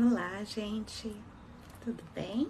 Olá, gente. Tudo bem?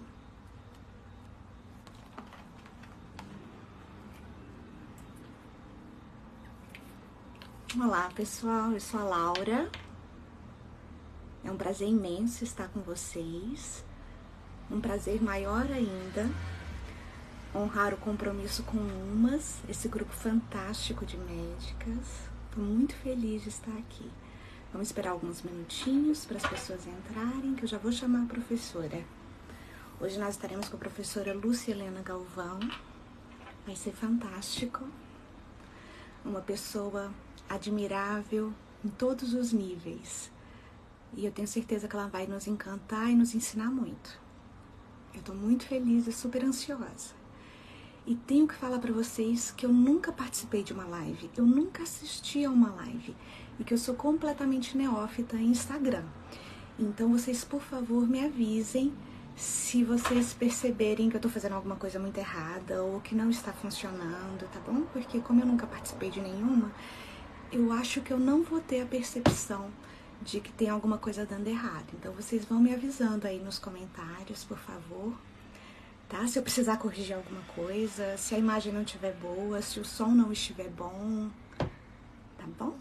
Olá, pessoal. Eu sou a Laura. É um prazer imenso estar com vocês. Um prazer maior ainda honrar o compromisso com UMAS, esse grupo fantástico de médicas. Estou muito feliz de estar aqui. Vamos esperar alguns minutinhos para as pessoas entrarem, que eu já vou chamar a professora. Hoje nós estaremos com a professora Lúcia Helena Galvão. Vai ser fantástico. Uma pessoa admirável em todos os níveis. E eu tenho certeza que ela vai nos encantar e nos ensinar muito. Eu estou muito feliz e super ansiosa. E tenho que falar para vocês que eu nunca participei de uma live, eu nunca assisti a uma live e que eu sou completamente neófita em Instagram. Então vocês, por favor, me avisem se vocês perceberem que eu tô fazendo alguma coisa muito errada ou que não está funcionando, tá bom? Porque como eu nunca participei de nenhuma, eu acho que eu não vou ter a percepção de que tem alguma coisa dando errado. Então vocês vão me avisando aí nos comentários, por favor. Tá? Se eu precisar corrigir alguma coisa, se a imagem não estiver boa, se o som não estiver bom, tá bom?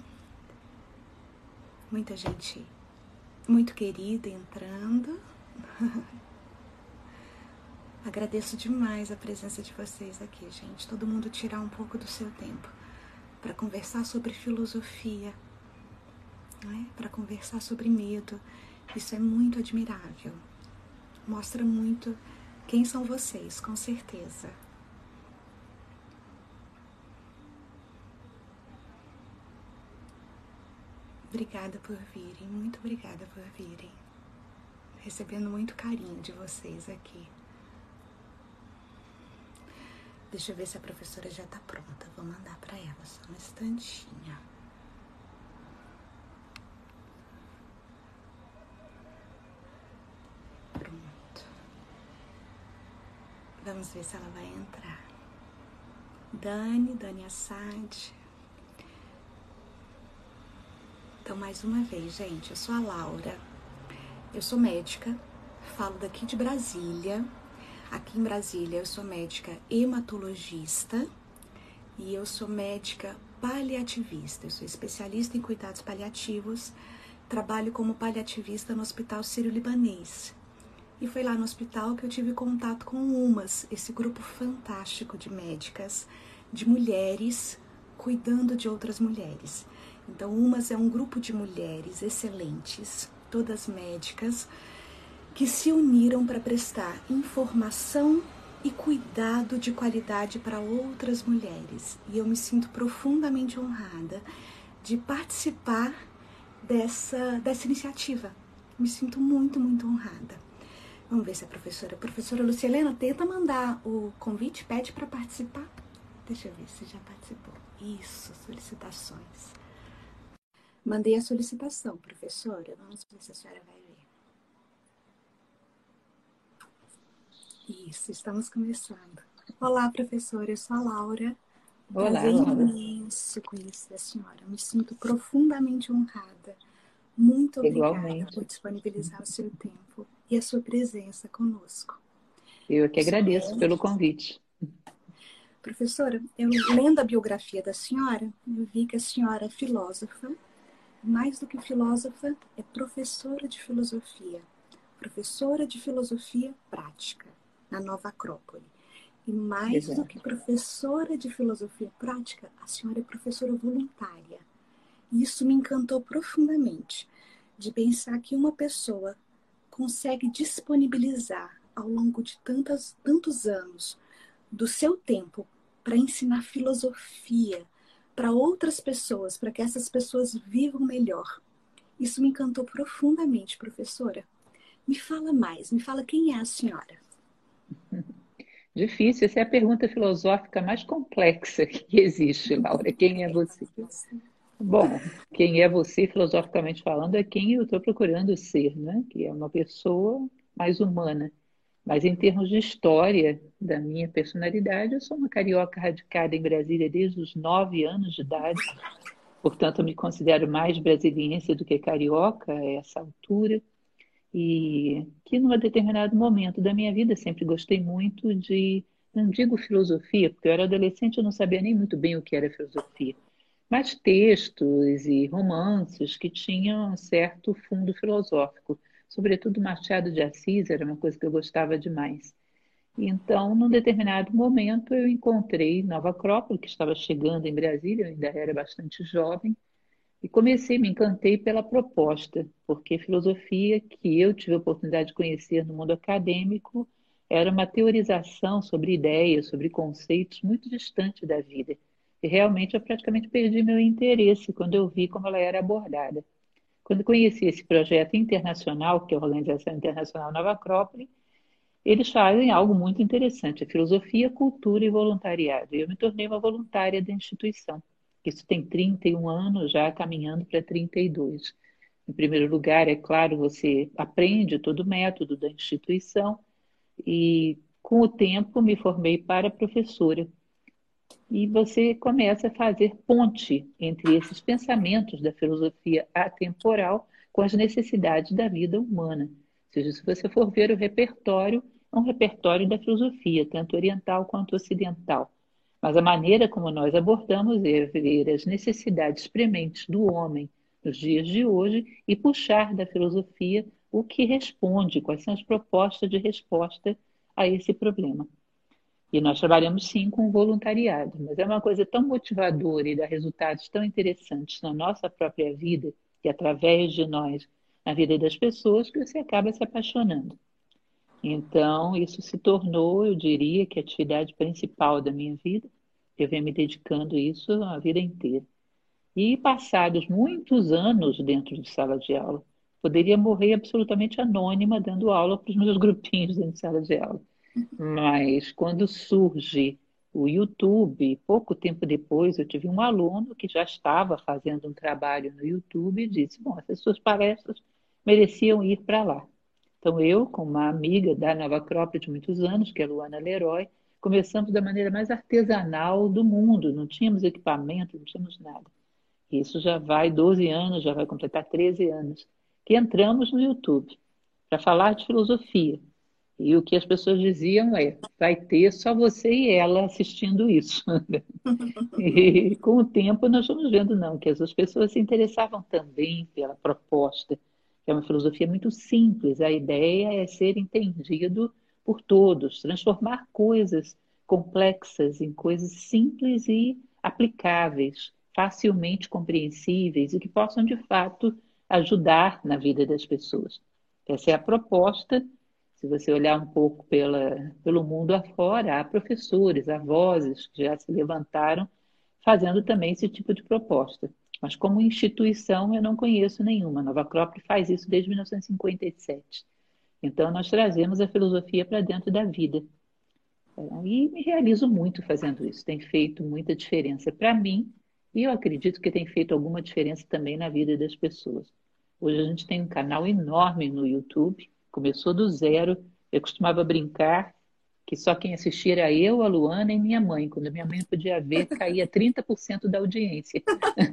Muita gente muito querida entrando. Agradeço demais a presença de vocês aqui, gente. Todo mundo tirar um pouco do seu tempo para conversar sobre filosofia, né? Para conversar sobre medo. Isso é muito admirável. Mostra muito quem são vocês, com certeza. Obrigada por virem, muito obrigada por virem. Recebendo muito carinho de vocês aqui. Deixa eu ver se a professora já tá pronta. Vou mandar para ela só um instantinho. Pronto. Vamos ver se ela vai entrar. Dani Assad. Então, mais uma vez, gente, eu sou a Laura. Eu sou médica, falo daqui de Brasília. Aqui em Brasília eu sou médica hematologista e eu sou médica paliativista. Eu sou especialista em cuidados paliativos, trabalho como paliativista no Hospital Sírio-Libanês. E foi lá no hospital que eu tive contato com o UMAS, esse grupo fantástico de médicas, de mulheres, cuidando de outras mulheres. Então, o UMAS é um grupo de mulheres excelentes, todas médicas, que se uniram para prestar informação e cuidado de qualidade para outras mulheres. E eu me sinto profundamente honrada de participar dessa iniciativa. Me sinto muito, muito honrada. Vamos ver se a professora Lúcia Helena tenta mandar o convite, pede para participar. Deixa eu ver se já participou. Isso, solicitações. Mandei a solicitação, professora. Vamos ver se a senhora vai ver. Isso, estamos começando. Olá, professora, eu sou a Laura. Olá, Prazer Laura. imenso conhecer a senhora. Me sinto profundamente honrada. Muito obrigada Igualmente. por disponibilizar o seu tempo e a sua presença conosco. Eu que Sou agradeço pelo médica. convite. Professora, eu lendo a biografia da senhora, eu vi que a senhora é filósofa. Mais do que filósofa, é professora de filosofia. Professora de filosofia prática na Nova Acrópole. E mais do que Exato. professora de filosofia prática, a senhora é professora voluntária. E isso me encantou profundamente, de pensar que uma pessoa consegue disponibilizar ao longo de tantos anos do seu tempo para ensinar filosofia para outras pessoas, para que essas pessoas vivam melhor. Isso me encantou profundamente, professora. Me fala mais, me fala quem é a senhora. Difícil, essa é a pergunta filosófica mais complexa que existe, Laura. Quem é você? Bom, quem é você, filosoficamente falando, é quem eu estou procurando ser, né? Que é uma pessoa mais humana. Mas em termos de história da minha personalidade, eu sou uma carioca radicada em Brasília desde os 9 anos de idade. Portanto, eu me considero mais brasiliense do que carioca a essa altura. e que num determinado momento da minha vida sempre gostei muito de, não digo filosofia, porque eu era adolescente e eu não sabia nem muito bem o que era filosofia, mas textos e romances que tinham um certo fundo filosófico. Sobretudo Machado de Assis era uma coisa que eu gostava demais. Então, num determinado momento, eu encontrei Nova Acrópole, que estava chegando em Brasília, eu ainda era bastante jovem, e comecei, me encantei pela proposta, porque filosofia que eu tive a oportunidade de conhecer no mundo acadêmico era uma teorização sobre ideias, sobre conceitos muito distante da vida. E realmente eu praticamente perdi meu interesse quando eu vi como ela era abordada. Quando conheci esse projeto internacional, que é a Organização Internacional Nova Acrópole, eles fazem algo muito interessante, a filosofia, cultura e voluntariado. E eu me tornei uma voluntária da instituição. Isso tem 31 anos, já caminhando para 32. Em primeiro lugar, é claro, você aprende todo o método da instituição e, com o tempo, me formei para professora. E você começa a fazer ponte entre esses pensamentos da filosofia atemporal com as necessidades da vida humana. Ou seja, se você for ver o repertório, é um repertório da filosofia, tanto oriental quanto ocidental. Mas a maneira como nós abordamos é ver as necessidades prementes do homem nos dias de hoje e puxar da filosofia o que responde, quais são as propostas de resposta a esse problema. E nós trabalhamos sim com voluntariado, mas é uma coisa tão motivadora e dá resultados tão interessantes na nossa própria vida e através de nós na vida das pessoas que você acaba se apaixonando. Então, isso se tornou, eu diria, que a atividade principal da minha vida. Eu venho me dedicando a isso a vida inteira. E passados muitos anos dentro de sala de aula, poderia morrer absolutamente anônima dando aula para os meus grupinhos dentro de sala de aula. Mas quando surge o YouTube, pouco tempo depois, eu tive um aluno que já estava fazendo um trabalho no YouTube e disse: Bom, essas suas palestras mereciam ir para lá. Então, eu, com uma amiga da Nova Acrópole de muitos anos, que é a Luana Leroy, começamos da maneira mais artesanal do mundo, não tínhamos equipamento, não tínhamos nada. Isso já vai 12 anos, já vai completar 13 anos, que entramos no YouTube para falar de filosofia. E o que as pessoas diziam é: vai ter só você e ela assistindo isso. E com o tempo nós vamos vendo, não, que as pessoas se interessavam também pela proposta, que é uma filosofia muito simples. A ideia é ser entendido por todos, transformar coisas complexas em coisas simples e aplicáveis, facilmente compreensíveis e que possam, de fato, ajudar na vida das pessoas. Essa é a proposta. Se você olhar um pouco pelo mundo afora, há professores, há vozes que já se levantaram fazendo também esse tipo de proposta. Mas como instituição eu não conheço nenhuma. A Nova Acrópole faz isso desde 1957. Então nós trazemos a filosofia para dentro da vida. E me realizo muito fazendo isso. Tem feito muita diferença para mim e eu acredito que tem feito alguma diferença também na vida das pessoas. Hoje a gente tem um canal enorme no YouTube, começou do zero. Eu costumava brincar que só quem assistia era eu, a Luana e minha mãe. Quando minha mãe podia ver, caía 30% da audiência.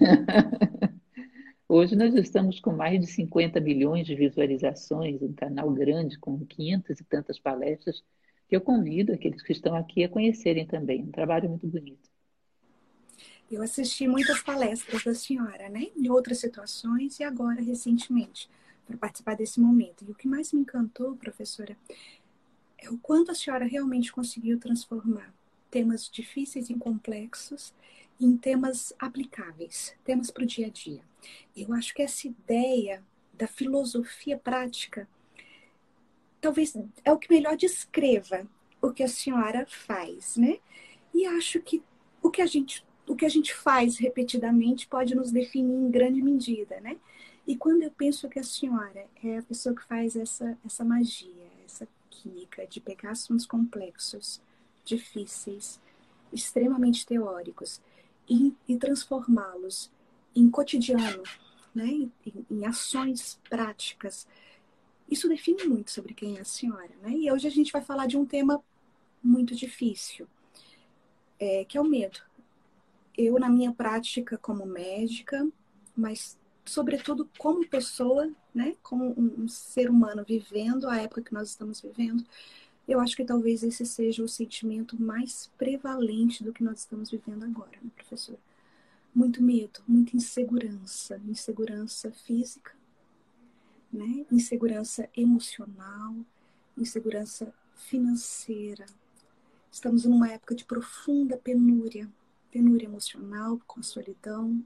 Hoje nós estamos com mais de 50 milhões de visualizações, um canal grande com 500 e tantas palestras, que eu convido aqueles que estão aqui a conhecerem também. Um trabalho muito bonito. Eu assisti muitas palestras da senhora, né? Em outras situações e agora, recentemente, para participar desse momento. E o que mais me encantou, professora, é o quanto a senhora realmente conseguiu transformar temas difíceis e complexos em temas aplicáveis, temas para o dia a dia. Eu acho que essa ideia da filosofia prática talvez é o que melhor descreva o que a senhora faz, né? E acho que o que a gente faz repetidamente pode nos definir em grande medida, né? E quando eu penso que a senhora é a pessoa que faz essa magia, essa química de pegar assuntos complexos, difíceis, extremamente teóricos e transformá-los em cotidiano, né? Em ações práticas, isso define muito sobre quem é a senhora, né? E hoje a gente vai falar de um tema muito difícil, que é o medo. Eu, na minha prática como médica, mas sobretudo como pessoa, né? Como um ser humano vivendo a época que nós estamos vivendo, eu acho que talvez esse seja o sentimento mais prevalente do que nós estamos vivendo agora, né, professor? Muito medo, muita insegurança, insegurança física, né? Insegurança emocional, insegurança financeira. Estamos numa época de profunda penúria, penúria emocional, com a solidão,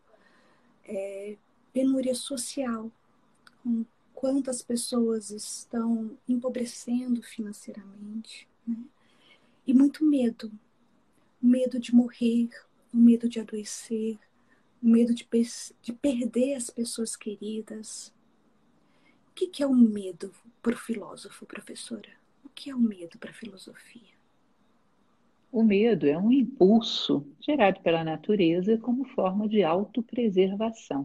penúria social, com quantas pessoas estão empobrecendo financeiramente, né? E muito medo, o medo de morrer, o medo de adoecer, o medo de perder as pessoas queridas. O que é o medo para o filósofo, professora? O que é o medo para a filosofia? O medo é um impulso gerado pela natureza como forma de autopreservação.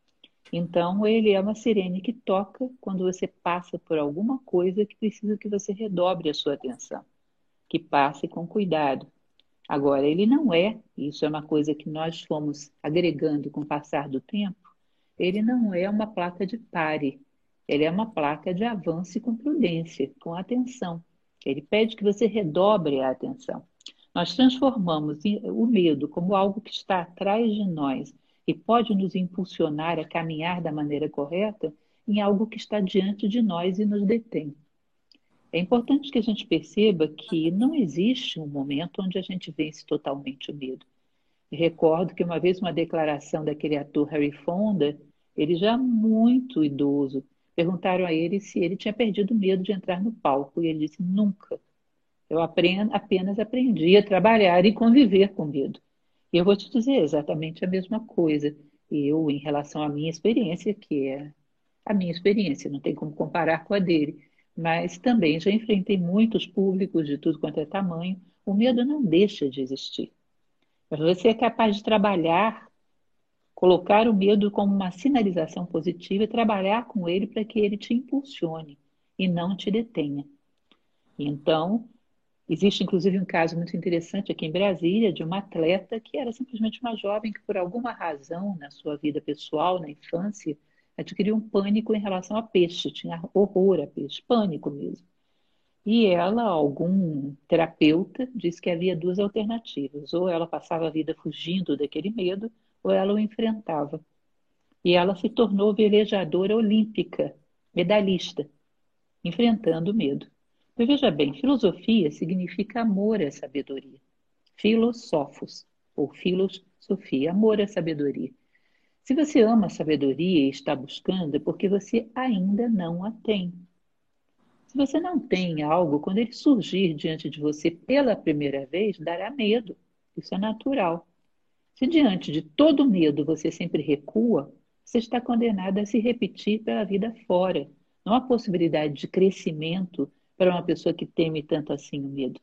Então, ele é uma sirene que toca quando você passa por alguma coisa que precisa que você redobre a sua atenção, que passe com cuidado. Agora, ele não é, isso é uma coisa que nós fomos agregando com o passar do tempo, ele não é uma placa de pare, ele é uma placa de avance com prudência, com atenção. Ele pede que você redobre a atenção. Nós transformamos o medo como algo que está atrás de nós e pode nos impulsionar a caminhar da maneira correta em algo que está diante de nós e nos detém. É importante que a gente perceba que não existe um momento onde a gente vence totalmente o medo. Recordo que uma vez uma declaração daquele ator Harry Fonda, ele já muito idoso, perguntaram a ele se ele tinha perdido o medo de entrar no palco e ele disse: nunca. Eu apenas aprendi a trabalhar e conviver com medo. E eu vou te dizer exatamente a mesma coisa. Eu, em relação à minha experiência, que é a minha experiência, não tem como comparar com a dele, mas também já enfrentei muitos públicos de tudo quanto é tamanho. O medo não deixa de existir. Mas você é capaz de trabalhar, colocar o medo como uma sinalização positiva e trabalhar com ele para que ele te impulsione e não te detenha. Então, existe inclusive um caso muito interessante aqui em Brasília de uma atleta que era simplesmente uma jovem que, por alguma razão na sua vida pessoal, na infância, adquiriu um pânico em relação a peixe, tinha horror a peixe, pânico mesmo. E ela, algum terapeuta, disse que havia duas alternativas: ou ela passava a vida fugindo daquele medo, ou ela o enfrentava. E ela se tornou velejadora olímpica, medalhista, enfrentando o medo. Mas veja bem, filosofia significa amor à sabedoria. Filosófos, ou filosofia, amor à sabedoria. Se você ama a sabedoria e está buscando, é porque você ainda não a tem. Se você não tem algo, quando ele surgir diante de você pela primeira vez, dará medo. Isso é natural. Se diante de todo medo você sempre recua, você está condenado a se repetir pela vida fora. Não há possibilidade de crescimento para uma pessoa que teme tanto assim o medo.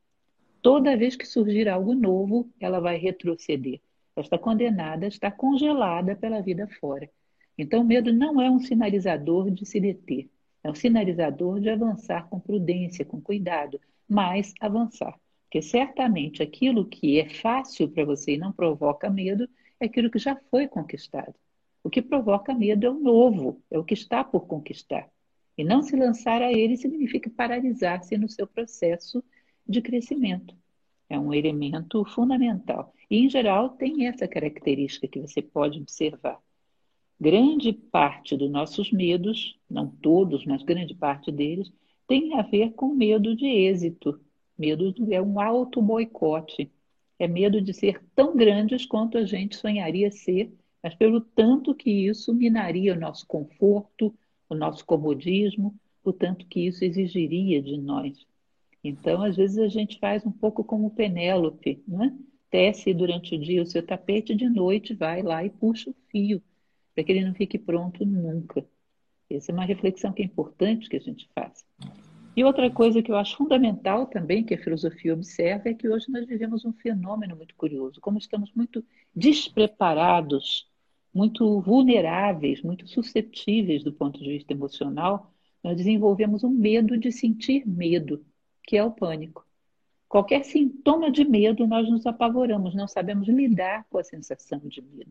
Toda vez que surgir algo novo, ela vai retroceder. Ela está condenada, está congelada pela vida fora. Então, o medo não é um sinalizador de se deter, é um sinalizador de avançar com prudência, com cuidado, mas avançar. Porque certamente aquilo que é fácil para você e não provoca medo é aquilo que já foi conquistado. O que provoca medo é o novo, é o que está por conquistar. E não se lançar a ele significa paralisar-se no seu processo de crescimento. É um elemento fundamental. E, em geral, tem essa característica que você pode observar. Grande parte dos nossos medos, não todos, mas grande parte deles, tem a ver com medo de êxito. É um auto-boicote. É medo de ser tão grandes quanto a gente sonharia ser, mas pelo tanto que isso minaria o nosso conforto, o nosso comodismo, o tanto que isso exigiria de nós. Então, às vezes, a gente faz um pouco como Penélope, né? Tece durante o dia o seu tapete, de noite vai lá e puxa o fio, para que ele não fique pronto nunca. Essa é uma reflexão que é importante que a gente faça. E outra coisa que eu acho fundamental também, que a filosofia observa, é que hoje nós vivemos um fenômeno muito curioso. Como estamos muito despreparados, muito vulneráveis, muito suscetíveis do ponto de vista emocional, nós desenvolvemos um medo de sentir medo, que é o pânico. Qualquer sintoma de medo, nós nos apavoramos, não sabemos lidar com a sensação de medo.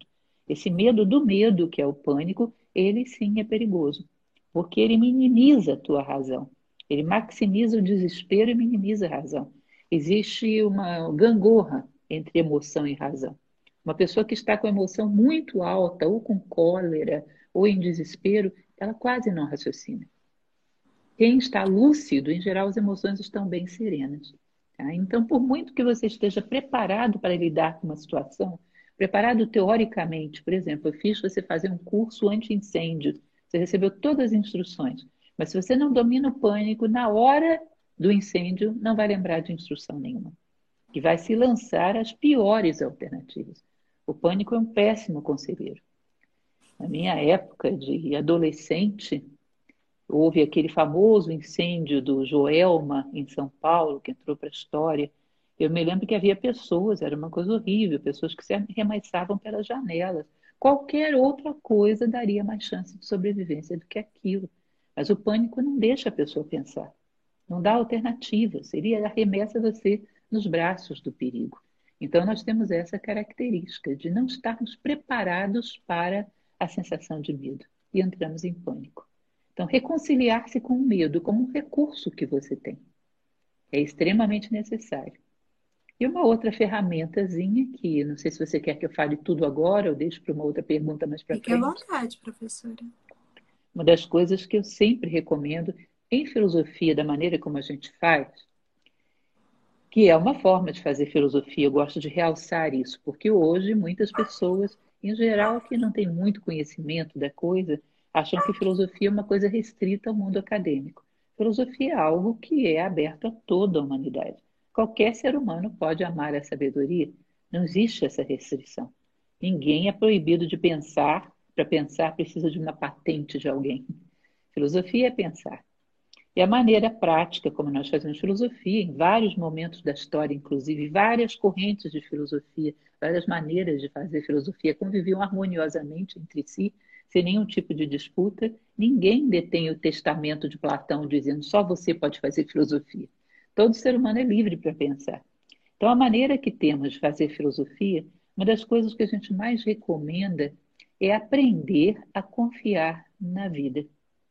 Esse medo do medo, que é o pânico, ele sim é perigoso, porque ele minimiza a tua razão. Ele maximiza o desespero e minimiza a razão. Existe uma gangorra entre emoção e razão. Uma pessoa que está com a emoção muito alta, ou com cólera, ou em desespero, ela quase não raciocina. Quem está lúcido, em geral, as emoções estão bem serenas. Tá? Então, por muito que você esteja preparado para lidar com uma situação, preparado teoricamente, por exemplo, eu fiz você fazer um curso anti-incêndio, você recebeu todas as instruções, mas se você não domina o pânico, na hora do incêndio, não vai lembrar de instrução nenhuma, que vai se lançar às piores alternativas. O pânico é um péssimo conselheiro. Na minha época de adolescente, houve aquele famoso incêndio do Joelma, em São Paulo, que entrou para a história. Eu me lembro que havia pessoas, era uma coisa horrível, pessoas que se arremessavam pelas janelas. Qualquer outra coisa daria mais chance de sobrevivência do que aquilo. Mas o pânico não deixa a pessoa pensar, não dá alternativas, ele arremessa você nos braços do perigo. Então, nós temos essa característica de não estarmos preparados para a sensação de medo e entramos em pânico. Então, reconciliar-se com o medo como um recurso que você tem é extremamente necessário. E uma outra ferramentazinha que, não sei se você quer que eu fale tudo agora ou deixe para uma outra pergunta mais para Fique à frente. vontade, professora. Uma das coisas que eu sempre recomendo em filosofia, da maneira como a gente faz, que é uma forma de fazer filosofia, eu gosto de realçar isso, porque hoje muitas pessoas, em geral, que não têm muito conhecimento da coisa, acham que filosofia é uma coisa restrita ao mundo acadêmico. Filosofia é algo que é aberto a toda a humanidade. Qualquer ser humano pode amar a sabedoria, não existe essa restrição. Ninguém é proibido de pensar, para pensar precisa de uma patente de alguém. Filosofia é pensar. E a maneira prática como nós fazemos filosofia, em vários momentos da história, inclusive, várias correntes de filosofia, várias maneiras de fazer filosofia conviviam harmoniosamente entre si, sem nenhum tipo de disputa. Ninguém detém o testamento de Platão dizendo só você pode fazer filosofia. Todo ser humano é livre para pensar. Então, a maneira que temos de fazer filosofia, uma das coisas que a gente mais recomenda é aprender a confiar na vida.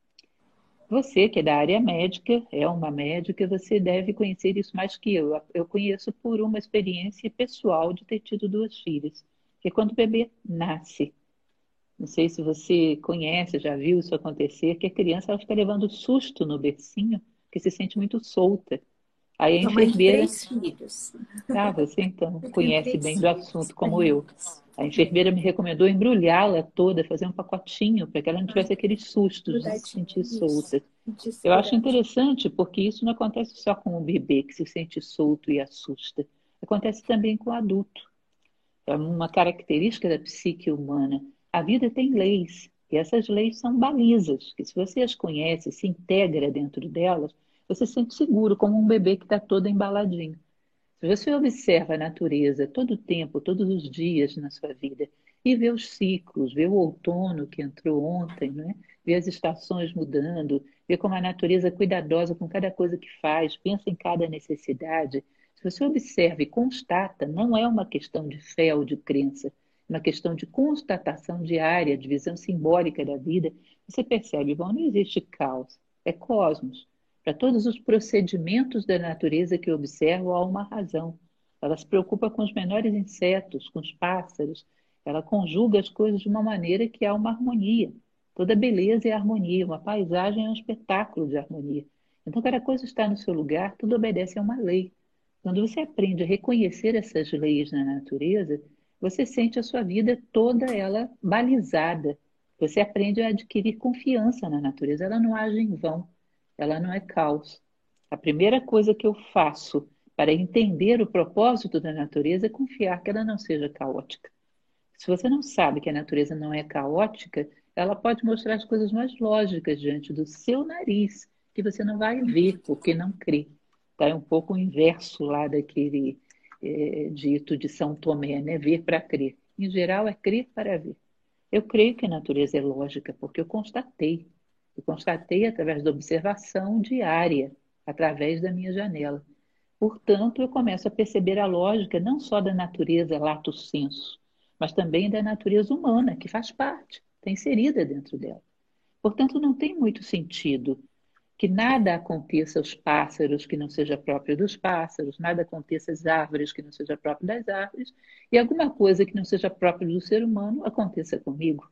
Você, que é da área médica, é uma médica, você deve conhecer isso mais que eu. Eu conheço por uma experiência pessoal de ter tido duas filhas, que é quando o bebê nasce. Não sei se você conhece, já viu isso acontecer, que a criança ela fica levando susto no bercinho, que se sente muito solta. Aí a Sou mãe de enfermeira 3 filhos. ah, você então Eu tenho conhece bem três do filhos. assunto, como eu. A enfermeira me recomendou embrulhá-la toda, fazer um pacotinho para que ela não tivesse aqueles sustos de se Grudadinha. sentir Isso. solta. De Eu acho segurar. interessante porque isso não acontece só com o bebê que se sente solto e assusta. Acontece também com o adulto. É uma característica da psique humana. A vida tem leis, e essas leis são balizas, que se você as conhece, se integra dentro delas, você se sente seguro, como um bebê que está todo embaladinho. Se você observa a natureza todo o tempo, todos os dias na sua vida, e vê os ciclos, vê o outono que entrou ontem, né? Vê as estações mudando, vê como a natureza é cuidadosa com cada coisa que faz, pensa em cada necessidade. Se você observa e constata, não é uma questão de fé ou de crença, é uma questão de constatação diária, de visão simbólica da vida, você percebe, bom, não existe caos, é cosmos. Para todos os procedimentos da natureza que eu observo, há uma razão. Ela se preocupa com os menores insetos, com os pássaros. Ela conjuga as coisas de uma maneira que há uma harmonia. Toda beleza é harmonia. Uma paisagem é um espetáculo de harmonia. Então, cada coisa está no seu lugar, tudo obedece a uma lei. Quando você aprende a reconhecer essas leis na natureza, você sente a sua vida toda ela balizada. Você aprende a adquirir confiança na natureza. Ela não age em vão. Ela não é caos. A primeira coisa que eu faço para entender o propósito da natureza é confiar que ela não seja caótica. Se você não sabe que a natureza não é caótica, ela pode mostrar as coisas mais lógicas diante do seu nariz, que você não vai ver porque não crê. Tá? É um pouco o inverso lá daquele dito de São Tomé, né? Ver para crer. Em geral, é crer para ver. Eu creio que a natureza é lógica, porque eu constatei. Eu constatei através da observação diária, através da minha janela. Portanto, eu começo a perceber a lógica não só da natureza lato sensu, mas também da natureza humana, que faz parte, está inserida dentro dela. Portanto, não tem muito sentido que nada aconteça aos pássaros que não seja próprio dos pássaros, nada aconteça às árvores que não seja próprio das árvores, e alguma coisa que não seja próprio do ser humano aconteça comigo.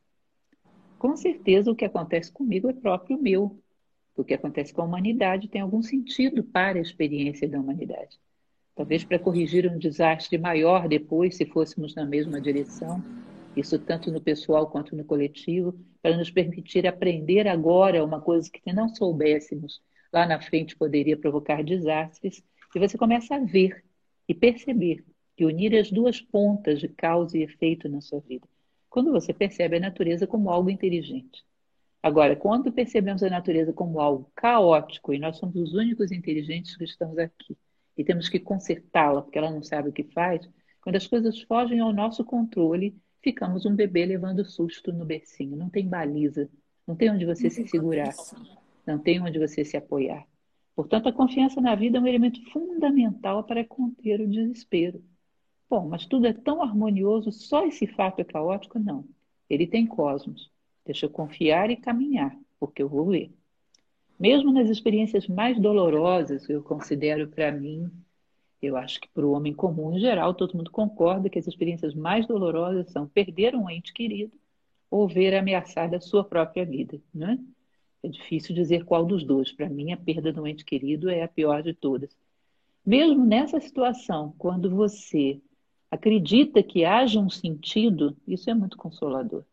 Com certeza, o que acontece comigo é próprio meu. O que acontece com a humanidade tem algum sentido para a experiência da humanidade. Talvez para corrigir um desastre maior depois, se fôssemos na mesma direção, isso tanto no pessoal quanto no coletivo, para nos permitir aprender agora uma coisa que se não soubéssemos lá na frente poderia provocar desastres, e você começa a ver e perceber que unir as duas pontas de causa e efeito na sua vida. Quando você percebe a natureza como algo inteligente. Agora, quando percebemos a natureza como algo caótico e nós somos os únicos inteligentes que estamos aqui e temos que consertá-la porque ela não sabe o que faz, quando as coisas fogem ao nosso controle, ficamos um bebê levando susto no bercinho. Não tem baliza, não tem onde você Não se tem segurar, contenção. não tem onde você se apoiar. Portanto, a confiança na vida é um elemento fundamental para conter o desespero. Bom, mas tudo é tão harmonioso, só esse fato é caótico? Não. Ele tem cosmos. Deixa eu confiar e caminhar, porque eu vou ver. Mesmo nas experiências mais dolorosas, eu considero para mim, eu acho que para o homem comum em geral, todo mundo concorda que as experiências mais dolorosas são perder um ente querido ou ver ameaçada a sua própria vida, né? É difícil dizer qual dos dois. Para mim, a perda de um ente querido é a pior de todas. Mesmo nessa situação, quando você acredita que haja um sentido, isso é muito consolador.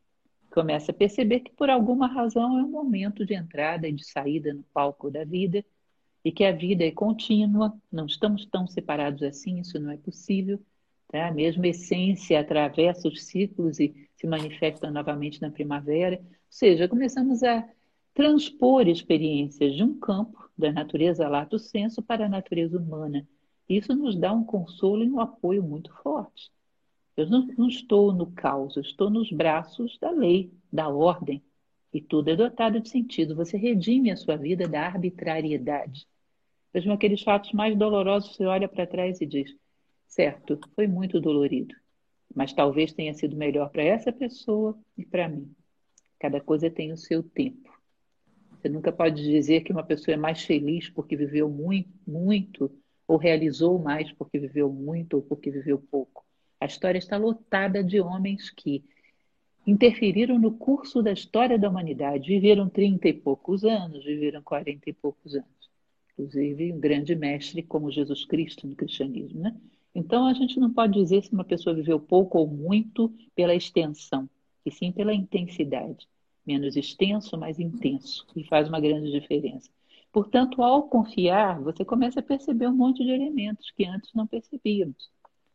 Começa a perceber que por alguma razão é um momento de entrada e de saída no palco da vida e que a vida é contínua, não estamos tão separados assim, isso não é possível, tá? A mesma essência atravessa os ciclos e se manifesta novamente na primavera. Ou seja, começamos a transpor experiências de um campo da natureza lato sensu para a natureza humana. Isso nos dá um consolo e um apoio muito forte. Eu não estou no caos, eu estou nos braços da lei, da ordem. E tudo é dotado de sentido. Você redime a sua vida da arbitrariedade. Mesmo aqueles fatos mais dolorosos, você olha para trás e diz: certo, foi muito dolorido, mas talvez tenha sido melhor para essa pessoa e para mim. Cada coisa tem o seu tempo. Você nunca pode dizer que uma pessoa é mais feliz porque viveu muito, muito, ou realizou mais porque viveu muito ou porque viveu pouco. A história está lotada de homens que interferiram no curso da história da humanidade. Viveram 30 e poucos anos, viveram 40 e poucos anos. Inclusive, um grande mestre como Jesus Cristo no cristianismo, né? Então, a gente não pode dizer se uma pessoa viveu pouco ou muito pela extensão, e sim pela intensidade. Menos extenso, mais intenso, e faz uma grande diferença. Portanto, ao confiar, você começa a perceber um monte de elementos que antes não percebíamos.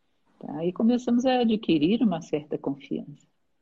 Tá? E começamos a adquirir uma certa confiança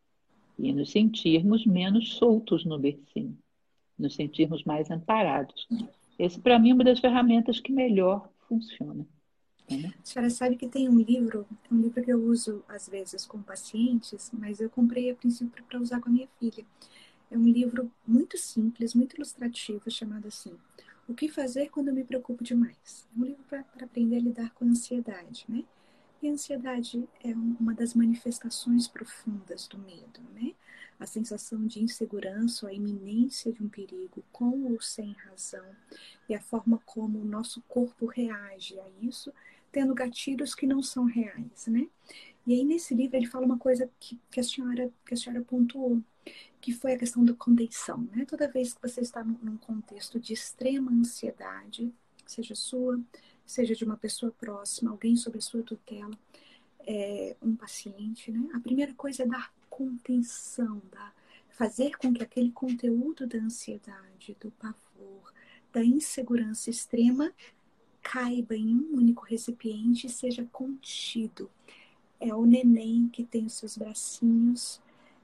e nos sentirmos menos soltos no bercinho, nos sentirmos mais amparados. Esse, para mim, é uma das ferramentas que melhor funciona. Né? A senhora sabe que tem um livro que eu uso às vezes com pacientes, mas eu comprei a princípio para usar com a minha filha. É um livro muito simples, muito ilustrativo, chamado assim: O que fazer quando eu me preocupo demais? É um livro para aprender a lidar com a ansiedade, né? E a ansiedade é uma das manifestações profundas do medo, né? A sensação de insegurança, ou a iminência de um perigo, com ou sem razão, e a forma como o nosso corpo reage a isso, tendo gatilhos que não são reais, né? E aí nesse livro ele fala uma coisa que a senhora pontuou, que foi a questão da contenção, né? Toda vez que você está num contexto de extrema ansiedade, seja sua, seja de uma pessoa próxima, alguém sob a sua tutela, um paciente, né? A primeira coisa é dar contenção, fazer com que aquele conteúdo da ansiedade, do pavor, da insegurança extrema caiba em um único recipiente e seja contido. É o neném que tem os seus bracinhos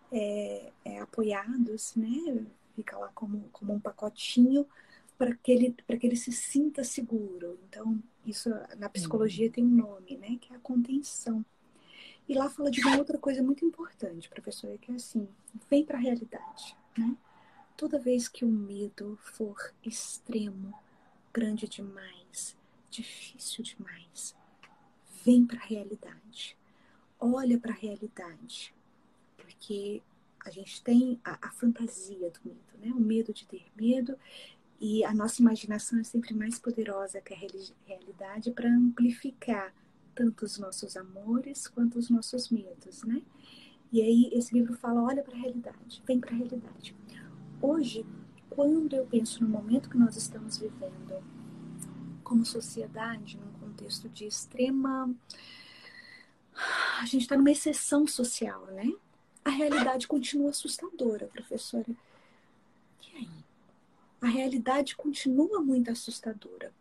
apoiados, né? Fica lá como um pacotinho para que ele se sinta seguro. Então, isso na psicologia tem um nome, né? Que é a contenção. E lá fala de uma outra coisa muito importante, professora, que é assim: vem para a realidade, né? Toda vez que o medo for extremo, grande demais, difícil demais, vem para a realidade. olha para a realidade, porque a gente tem a fantasia do medo, né? O medo de ter medo, e a nossa imaginação é sempre mais poderosa que a realidade para amplificar tanto os nossos amores quanto os nossos medos, né? E aí esse livro fala, olha para a realidade, vem para a realidade. Hoje, quando eu penso no momento que nós estamos vivendo como sociedade, num contexto de extrema... A gente está numa exceção social, né? A realidade continua assustadora, professora. E aí? A realidade continua muito assustadora.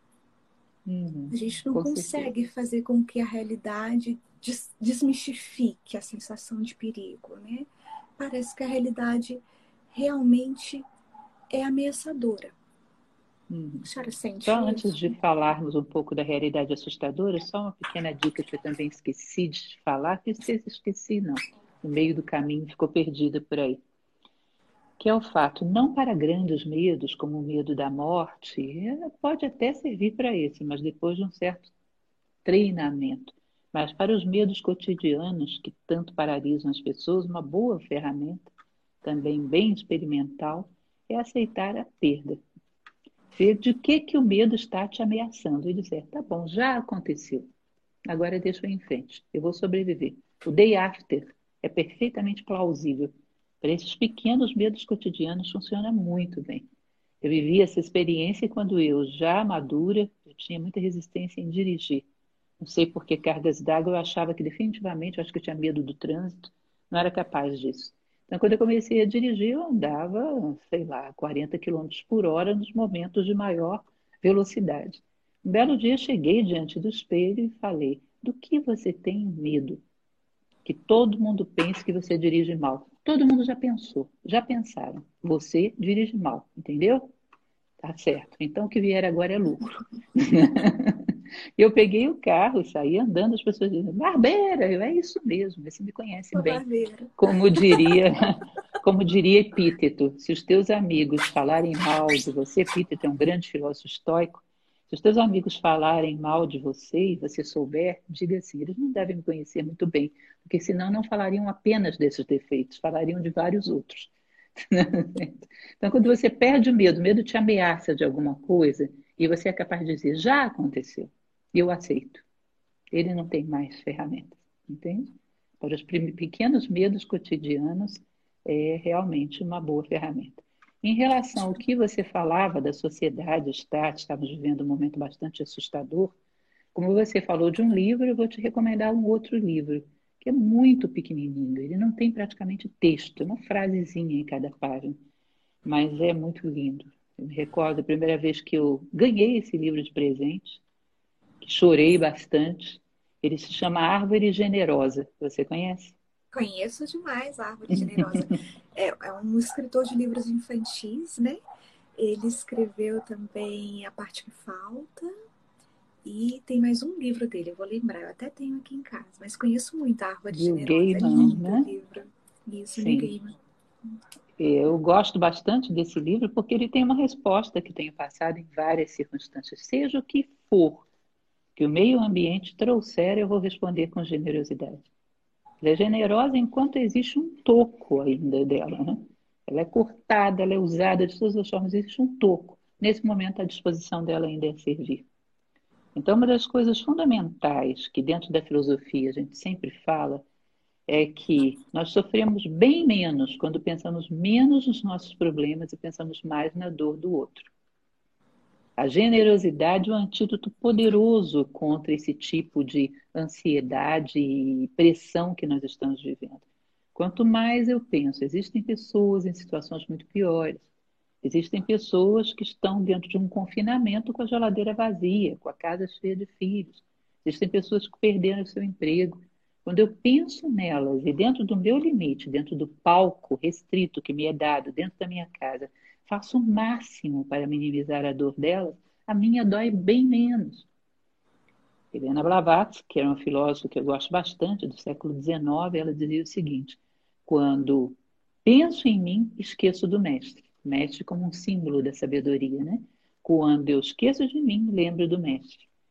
A gente não Com certeza. consegue fazer com que a realidade desmistifique a sensação de perigo, né? Parece que a realidade realmente é ameaçadora. Uhum. A senhora sente Só antes isso? de falarmos um pouco da realidade assustadora, só uma pequena dica que eu também esqueci de falar, que se esqueci não, no meio do caminho ficou perdida por aí, que é o fato, não para grandes medos, como o medo da morte, pode até servir para esse, mas depois de um certo treinamento. Mas para os medos cotidianos que tanto paralisam as pessoas, uma boa ferramenta, também bem experimental, é aceitar a perda. Ver de que o medo está te ameaçando e dizer, tá bom, já aconteceu, agora deixa eu ir em frente, eu vou sobreviver. O day after é perfeitamente plausível. Para esses pequenos medos cotidianos funciona muito bem. Eu vivi essa experiência quando eu, já madura, eu tinha muita resistência em dirigir. Não sei por que cargas d'água, eu achava que definitivamente, eu acho que eu tinha medo do trânsito, não era capaz disso. Então, quando eu comecei a dirigir, eu andava, sei lá, 40 quilômetros por hora nos momentos de maior velocidade. Um belo dia, cheguei diante do espelho e falei: do que você tem medo? Que todo mundo pense que você dirige mal. Todo mundo já pensou, já pensaram. Você dirige mal, entendeu? Tá certo. Então, o que vier agora é lucro. Eu peguei o carro, saí andando, as pessoas dizem, Barbeira, é isso mesmo, você me conhece Uma bem. barbeira. Como diria, como diria Epíteto, se os teus amigos falarem mal de você, Epíteto é um grande filósofo estoico, se os teus amigos falarem mal de você e você souber, diga assim, eles não devem me conhecer muito bem, porque senão não falariam apenas desses defeitos, falariam de vários outros. Então, quando você perde o medo te ameaça de alguma coisa, e você é capaz de dizer, já aconteceu, e eu aceito. Ele não tem mais ferramentas, entende? Para os pequenos medos cotidianos, é realmente uma boa ferramenta. Em relação ao que você falava da sociedade estamos vivendo um momento bastante assustador. Como você falou de um livro, eu vou te recomendar um outro livro, que é muito pequenininho. Ele não tem praticamente texto, é uma frasezinha em cada página, mas é muito lindo. Eu me recordo a primeira vez que eu ganhei esse livro de presente, que chorei bastante. Ele se chama Árvore Generosa. Você conhece? Conheço demais a Árvore Generosa. É um escritor de livros infantis, né? Ele escreveu também A Parte que Falta. E tem mais um livro dele, eu vou lembrar, eu até tenho aqui em casa, mas conheço muito a Árvore Neil Generosa, é Gaiman, lindo o né? livro. Isso, Neil Sim. Gaiman. Eu gosto bastante desse livro porque ele tem uma resposta que tenho passado em várias circunstâncias. Seja o que for que o meio ambiente trouxer, eu vou responder com generosidade. Ela é generosa enquanto existe um toco ainda dela, né? Ela é cortada, ela é usada de todas as formas, existe um toco. Nesse momento, a disposição dela ainda é servir. Então, uma das coisas fundamentais que dentro da filosofia a gente sempre fala é que nós sofremos bem menos quando pensamos menos nos nossos problemas e pensamos mais na dor do outro. A generosidade é um antídoto poderoso contra esse tipo de ansiedade e pressão que nós estamos vivendo. Quanto mais eu penso, existem pessoas em situações muito piores. Existem pessoas que estão dentro de um confinamento com a geladeira vazia, com a casa cheia de filhos. Existem pessoas que perderam o seu emprego. Quando eu penso nelas e dentro do meu limite, dentro do palco restrito que me é dado dentro da minha casa, faço o máximo para minimizar a dor delas, a minha dói bem menos. Helena Blavatsky, que era uma filósofa que eu gosto bastante, do século XIX, ela dizia o seguinte: quando penso em mim, esqueço do mestre. Mestre como um símbolo da sabedoria, né? Quando eu esqueço de mim, lembro do mestre.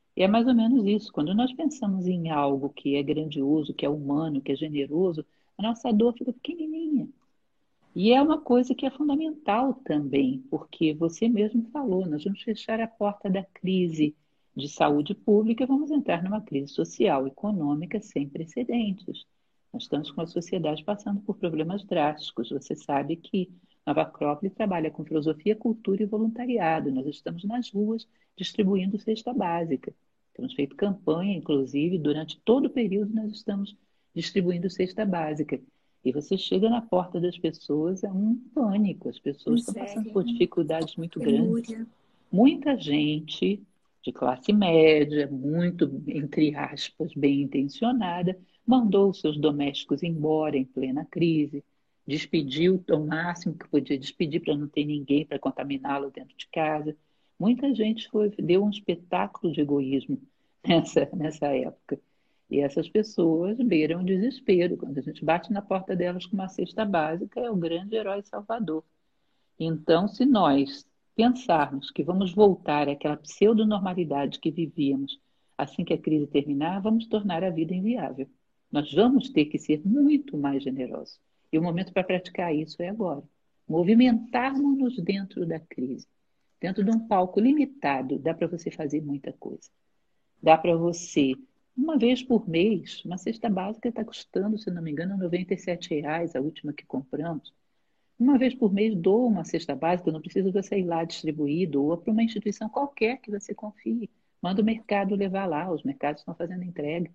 E é mais ou menos isso. Quando nós pensamos em algo que é grandioso, que é humano, que é generoso, a nossa dor fica pequenininha. E é uma coisa que é fundamental também, porque você mesmo falou, nós vamos fechar a porta da crise de saúde pública e vamos entrar numa crise social, econômica sem precedentes. Nós estamos com a sociedade passando por problemas drásticos. Você sabe que Nova Acrópole trabalha com filosofia, cultura e voluntariado. Nós estamos nas ruas distribuindo cesta básica. Temos feito campanha, inclusive, durante todo o período nós estamos distribuindo cesta básica. E você chega na porta das pessoas, é um pânico, as pessoas estão passando Miséria, por dificuldades muito grandes. penúria. Muita gente de classe média, muito, entre aspas, bem intencionada, mandou os seus domésticos embora em plena crise, despediu o máximo que podia despedir para não ter ninguém para contaminá-lo dentro de casa. Muita gente deu um espetáculo de egoísmo nessa época. E essas pessoas beiram o desespero. Quando a gente bate na porta delas com uma cesta básica, é o grande herói salvador. Então, se nós pensarmos que vamos voltar àquela pseudonormalidade que vivíamos assim que a crise terminar, vamos tornar a vida inviável. Nós vamos ter que ser muito mais generosos. E o momento para praticar isso é agora. Movimentarmos-nos dentro da crise. Dentro de um palco limitado, dá para você fazer muita coisa. Dá para você, uma vez por mês, uma cesta básica está custando, se não me engano, R$ 97, a última que compramos. Uma vez por mês, doa uma cesta básica, não precisa você ir lá distribuir, doa para uma instituição qualquer que você confie. Manda o mercado levar lá, os mercados estão fazendo entrega.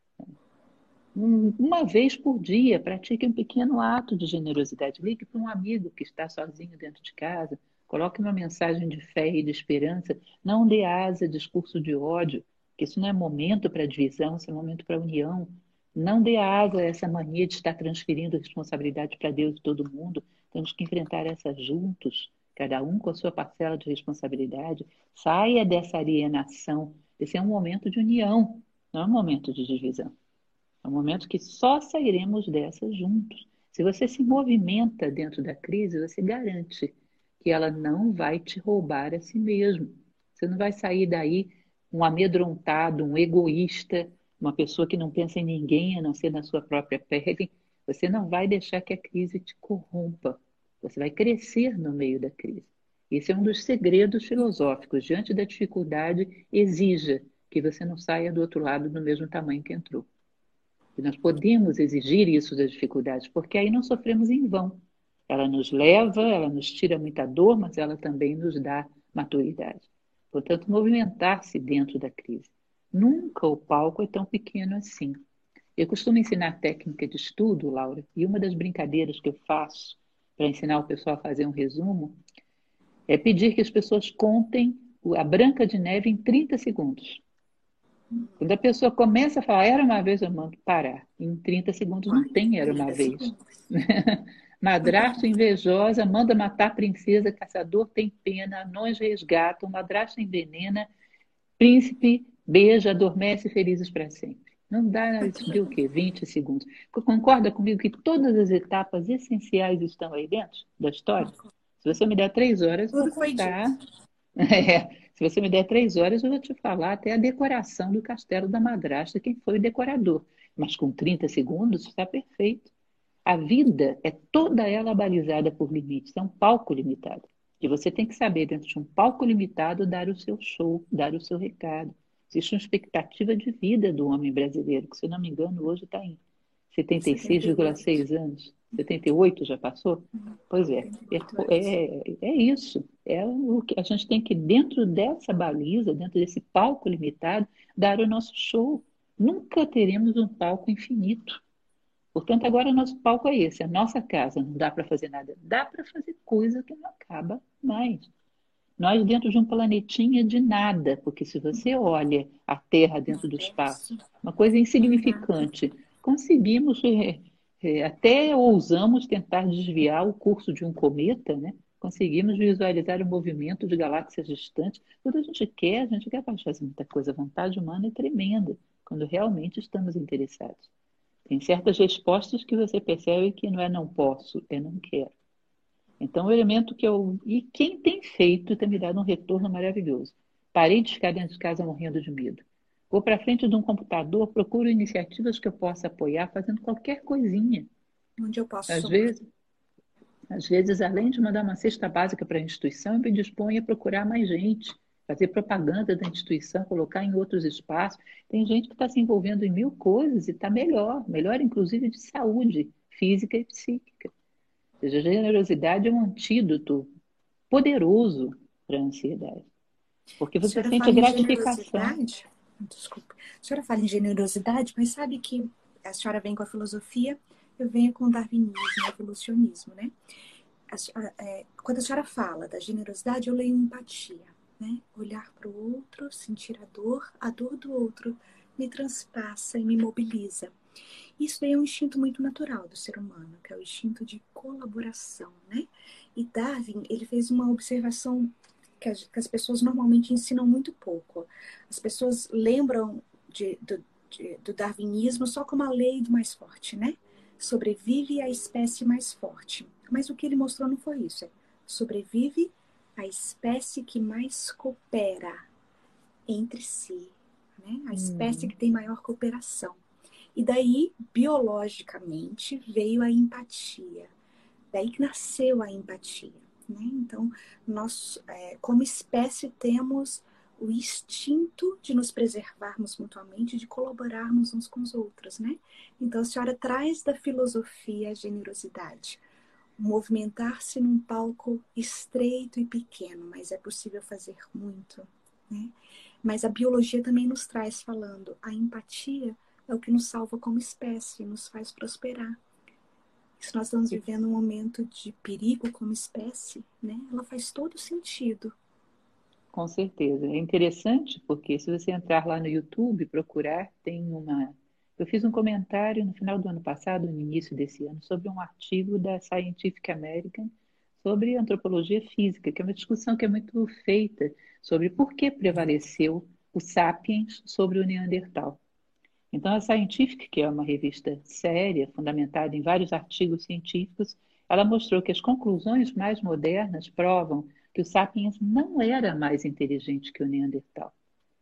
Uma vez por dia, pratique um pequeno ato de generosidade. Ligue para um amigo que está sozinho dentro de casa. Coloque uma mensagem de fé e de esperança. Não dê asa a discurso de ódio, que isso não é momento para divisão, isso é momento para união. Não dê asa a essa mania de estar transferindo responsabilidade para Deus e todo mundo. Temos que enfrentar essa juntos, cada um com a sua parcela de responsabilidade. Saia dessa alienação. Esse é um momento de união, não é um momento de divisão. É um momento que só sairemos dessa juntos. Se você se movimenta dentro da crise, você garante que ela não vai te roubar a si mesmo. Você não vai sair daí um amedrontado, um egoísta, uma pessoa que não pensa em ninguém a não ser na sua própria pele. Você não vai deixar que a crise te corrompa. Você vai crescer no meio da crise. Esse é um dos segredos filosóficos. Diante da dificuldade, exija que você não saia do outro lado do mesmo tamanho que entrou. E nós podemos exigir isso das dificuldades, porque aí não sofremos em vão. Ela nos leva, ela nos tira muita dor, mas ela também nos dá maturidade. Portanto, movimentar-se dentro da crise. Nunca o palco é tão pequeno assim. Eu costumo ensinar técnica de estudo, Laura, e uma das brincadeiras que eu faço para ensinar o pessoal a fazer um resumo é pedir que as pessoas contem a Branca de Neve em 30 segundos. Quando a pessoa começa a falar, era uma vez, eu mando parar. Em 30 segundos não tem era uma 30 vez. segundos. Madrasta invejosa manda matar a princesa, caçador tem pena, anões resgatam, madrasta envenena, príncipe beija, adormece felizes para sempre. Não dá, isso deu o quê? 20 segundos. Concorda comigo que todas as etapas essenciais estão aí dentro da história? Se você me der 3 horas, eu vou Tudo foi contar. dito. Se você me der 3 horas, eu vou te falar até a decoração do castelo da madrasta, quem foi o decorador. Mas com 30 segundos está perfeito. A vida é toda ela balizada por limites, é um palco limitado. E você tem que saber, dentro de um palco limitado, dar o seu show, dar o seu recado. Existe uma expectativa de vida do homem brasileiro, que, se eu não me engano, hoje está em 78. 76,6 anos. 78 já passou? Pois é, 78 anos. é isso. É o que a gente tem que, dentro dessa baliza, dentro desse palco limitado, dar o nosso show. Nunca teremos um palco infinito. Portanto, agora o nosso palco é esse, a nossa casa. Não dá para fazer nada. Dá para fazer coisa que não acaba mais. Nós dentro de um planetinha de nada, porque se você olha a Terra dentro do espaço, uma coisa insignificante, conseguimos, até ousamos tentar desviar o curso de um cometa, né? Conseguimos visualizar o movimento de galáxias distantes. Quando a gente quer fazer muita coisa. A vontade humana é tremenda, quando realmente estamos interessados. Tem certas respostas que você percebe que não é não posso, é não quero. Então, o elemento que eu. E quem tem feito tem me dado um retorno maravilhoso. Parei de ficar dentro de casa morrendo de medo. Vou para frente de um computador, procuro iniciativas que eu possa apoiar, fazendo qualquer coisinha. Onde eu posso Às somar? vezes, às vezes, além de mandar uma cesta básica para a instituição, eu me disponho a procurar mais gente, fazer propaganda da instituição, colocar em outros espaços. Tem gente que está se envolvendo em mil coisas e está melhor, melhor inclusive de saúde física e psíquica. Ou seja, a generosidade é um antídoto poderoso para a ansiedade, porque A você senhora sente a fala em gratificação. generosidade? Desculpa. A senhora fala em generosidade, mas sabe que a senhora vem com a filosofia, eu venho com o darwinismo, o evolucionismo, né? Quando a senhora fala da generosidade, eu leio empatia, né? Olhar para o outro, sentir a dor do outro me transpassa e me mobiliza. Isso daí é um instinto muito natural do ser humano, que é o instinto de colaboração, né? E Darwin, ele fez uma observação que as pessoas normalmente ensinam muito pouco. As pessoas lembram do darwinismo só como a lei do mais forte, né? Sobrevive a espécie mais forte. Mas o que ele mostrou não foi isso. Sobrevive a espécie que mais coopera entre si, né? A espécie Uhum. que tem maior cooperação. E daí, biologicamente, veio a empatia. Daí que nasceu a empatia. Né? Então, nós, como espécie, temos o instinto de nos preservarmos mutuamente, de colaborarmos uns com os outros. Né? Então, a senhora traz da filosofia a generosidade. Movimentar-se num palco estreito e pequeno, mas é possível fazer muito. Né? Mas a biologia também nos traz falando, a empatia é o que nos salva como espécie, nos faz prosperar. Se nós estamos vivendo um momento de perigo como espécie, né, ela faz todo sentido. Com certeza. É interessante porque se você entrar lá no YouTube, procurar, tem uma. Eu fiz um comentário no final do ano passado, no início desse ano, sobre um artigo da Scientific American sobre antropologia física, que é uma discussão que é muito feita sobre por que prevaleceu o Sapiens sobre o Neandertal. Então, a Scientific, que é uma revista séria, fundamentada em vários artigos científicos, ela mostrou que as conclusões mais modernas provam que o Sapiens não era mais inteligente que o Neandertal.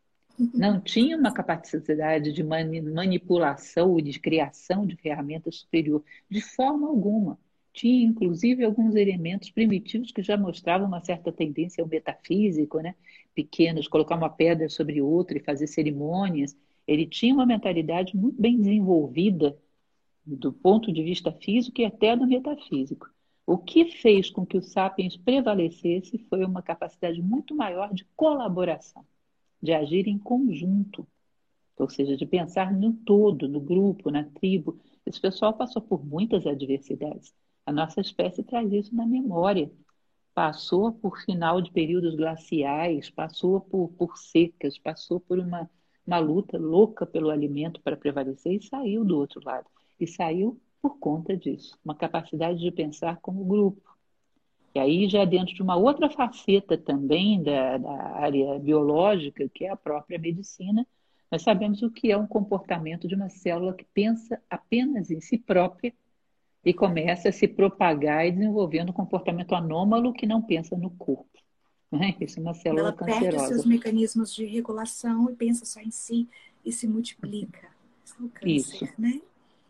Não tinha uma capacidade de manipulação e de criação de ferramentas superior, de forma alguma. Tinha, inclusive, alguns elementos primitivos que já mostravam uma certa tendência ao metafísico, né? Pequenos, colocar uma pedra sobre outra e fazer cerimônias. Ele tinha uma mentalidade muito bem desenvolvida do ponto de vista físico e até do metafísico. O que fez com que o Sapiens prevalecesse foi uma capacidade muito maior de colaboração, de agir em conjunto, ou seja, de pensar no todo, no grupo, na tribo. Esse pessoal passou por muitas adversidades. A nossa espécie traz isso na memória. Passou por final de períodos glaciais, passou por secas, passou por uma luta louca pelo alimento para prevalecer e saiu do outro lado. E saiu por conta disso, uma capacidade de pensar como grupo. E aí, já dentro de uma outra faceta também da área biológica, que é a própria medicina, nós sabemos o que é um comportamento de uma célula que pensa apenas em si própria e começa a se propagar e desenvolvendo um comportamento anômalo que não pensa no corpo. Né? Isso é uma célula Ela perde os seus cancerosa. mecanismos de regulação e pensa só em si e se multiplica. Isso é o Isso. câncer, né?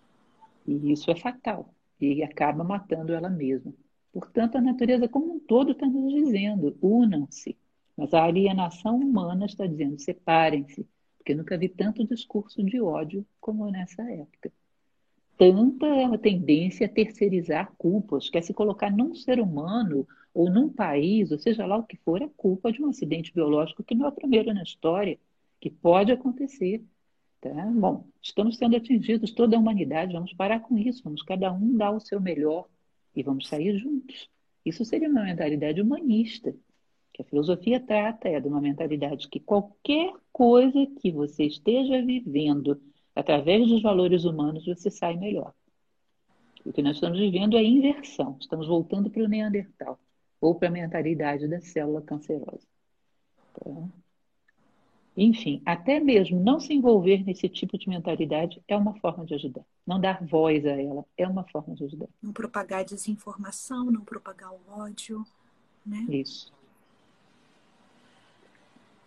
E isso é fatal. E acaba matando ela mesma. Portanto, a natureza como um todo está nos dizendo: unam-se. Mas a alienação humana está dizendo: separem-se. Porque eu nunca vi tanto discurso de ódio como nessa época. Tanta tendência a terceirizar culpas, quer se colocar num ser humano ou num país, ou seja lá o que for, a culpa de um acidente biológico que não é o primeiro na história, que pode acontecer. Tá? Bom, estamos sendo atingidos, toda a humanidade, vamos parar com isso, vamos cada um dar o seu melhor e vamos sair juntos. Isso seria uma mentalidade humanista, que a filosofia trata é de uma mentalidade que qualquer coisa que você esteja vivendo através dos valores humanos, você sai melhor. O que nós estamos vivendo é inversão, estamos voltando para o Neandertal, ou para a mentalidade da célula cancerosa. Tá? Enfim, até mesmo não se envolver nesse tipo de mentalidade é uma forma de ajudar. Não dar voz a ela é uma forma de ajudar. Não propagar desinformação, não propagar o ódio, né? Isso.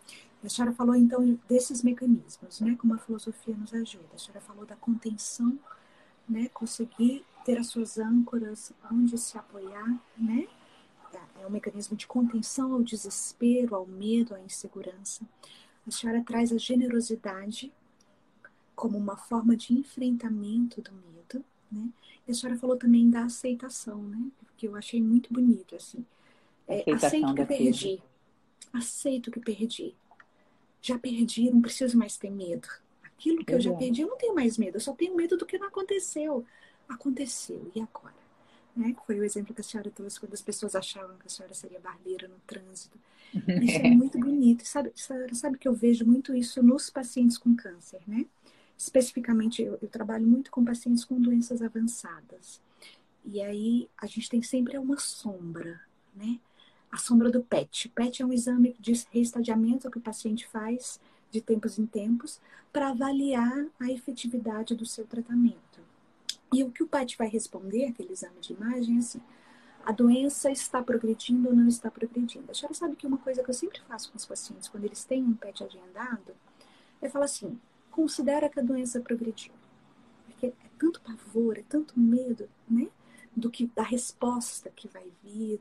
A senhora falou, então, desses mecanismos, né? Como a filosofia nos ajuda. A senhora falou da contenção, né? Conseguir ter as suas âncoras, onde se apoiar, né? É um mecanismo de contenção ao desespero, ao medo, à insegurança. A senhora traz a generosidade como uma forma de enfrentamento do medo, né? E a senhora falou também da aceitação, né? Que eu achei muito bonito, assim. Aceito Aceitação que da perda. perdi. Aceito que perdi. Já perdi, não preciso mais ter medo. Aquilo que eu Pois já é. perdi, eu não tenho mais medo. Eu só tenho medo do que não aconteceu. Aconteceu, e agora? Né? Foi o exemplo que a senhora trouxe quando as pessoas achavam que a senhora seria barbeira no trânsito. Isso é muito bonito. Sabe que eu vejo muito isso nos pacientes com câncer, né? Especificamente, eu trabalho muito com pacientes com doenças avançadas. E aí, a gente tem sempre uma sombra, né? A sombra do PET. O PET é um exame de reestadiamento que o paciente faz de tempos em tempos para avaliar a efetividade do seu tratamento. E o que o PET vai responder, aquele exame de imagem, é assim: a doença está progredindo ou não está progredindo. A senhora sabe que uma coisa que eu sempre faço com os pacientes, quando eles têm um PET agendado, é falar assim: considera que a doença progrediu. Porque é tanto pavor, é tanto medo, né? Da resposta que vai vir,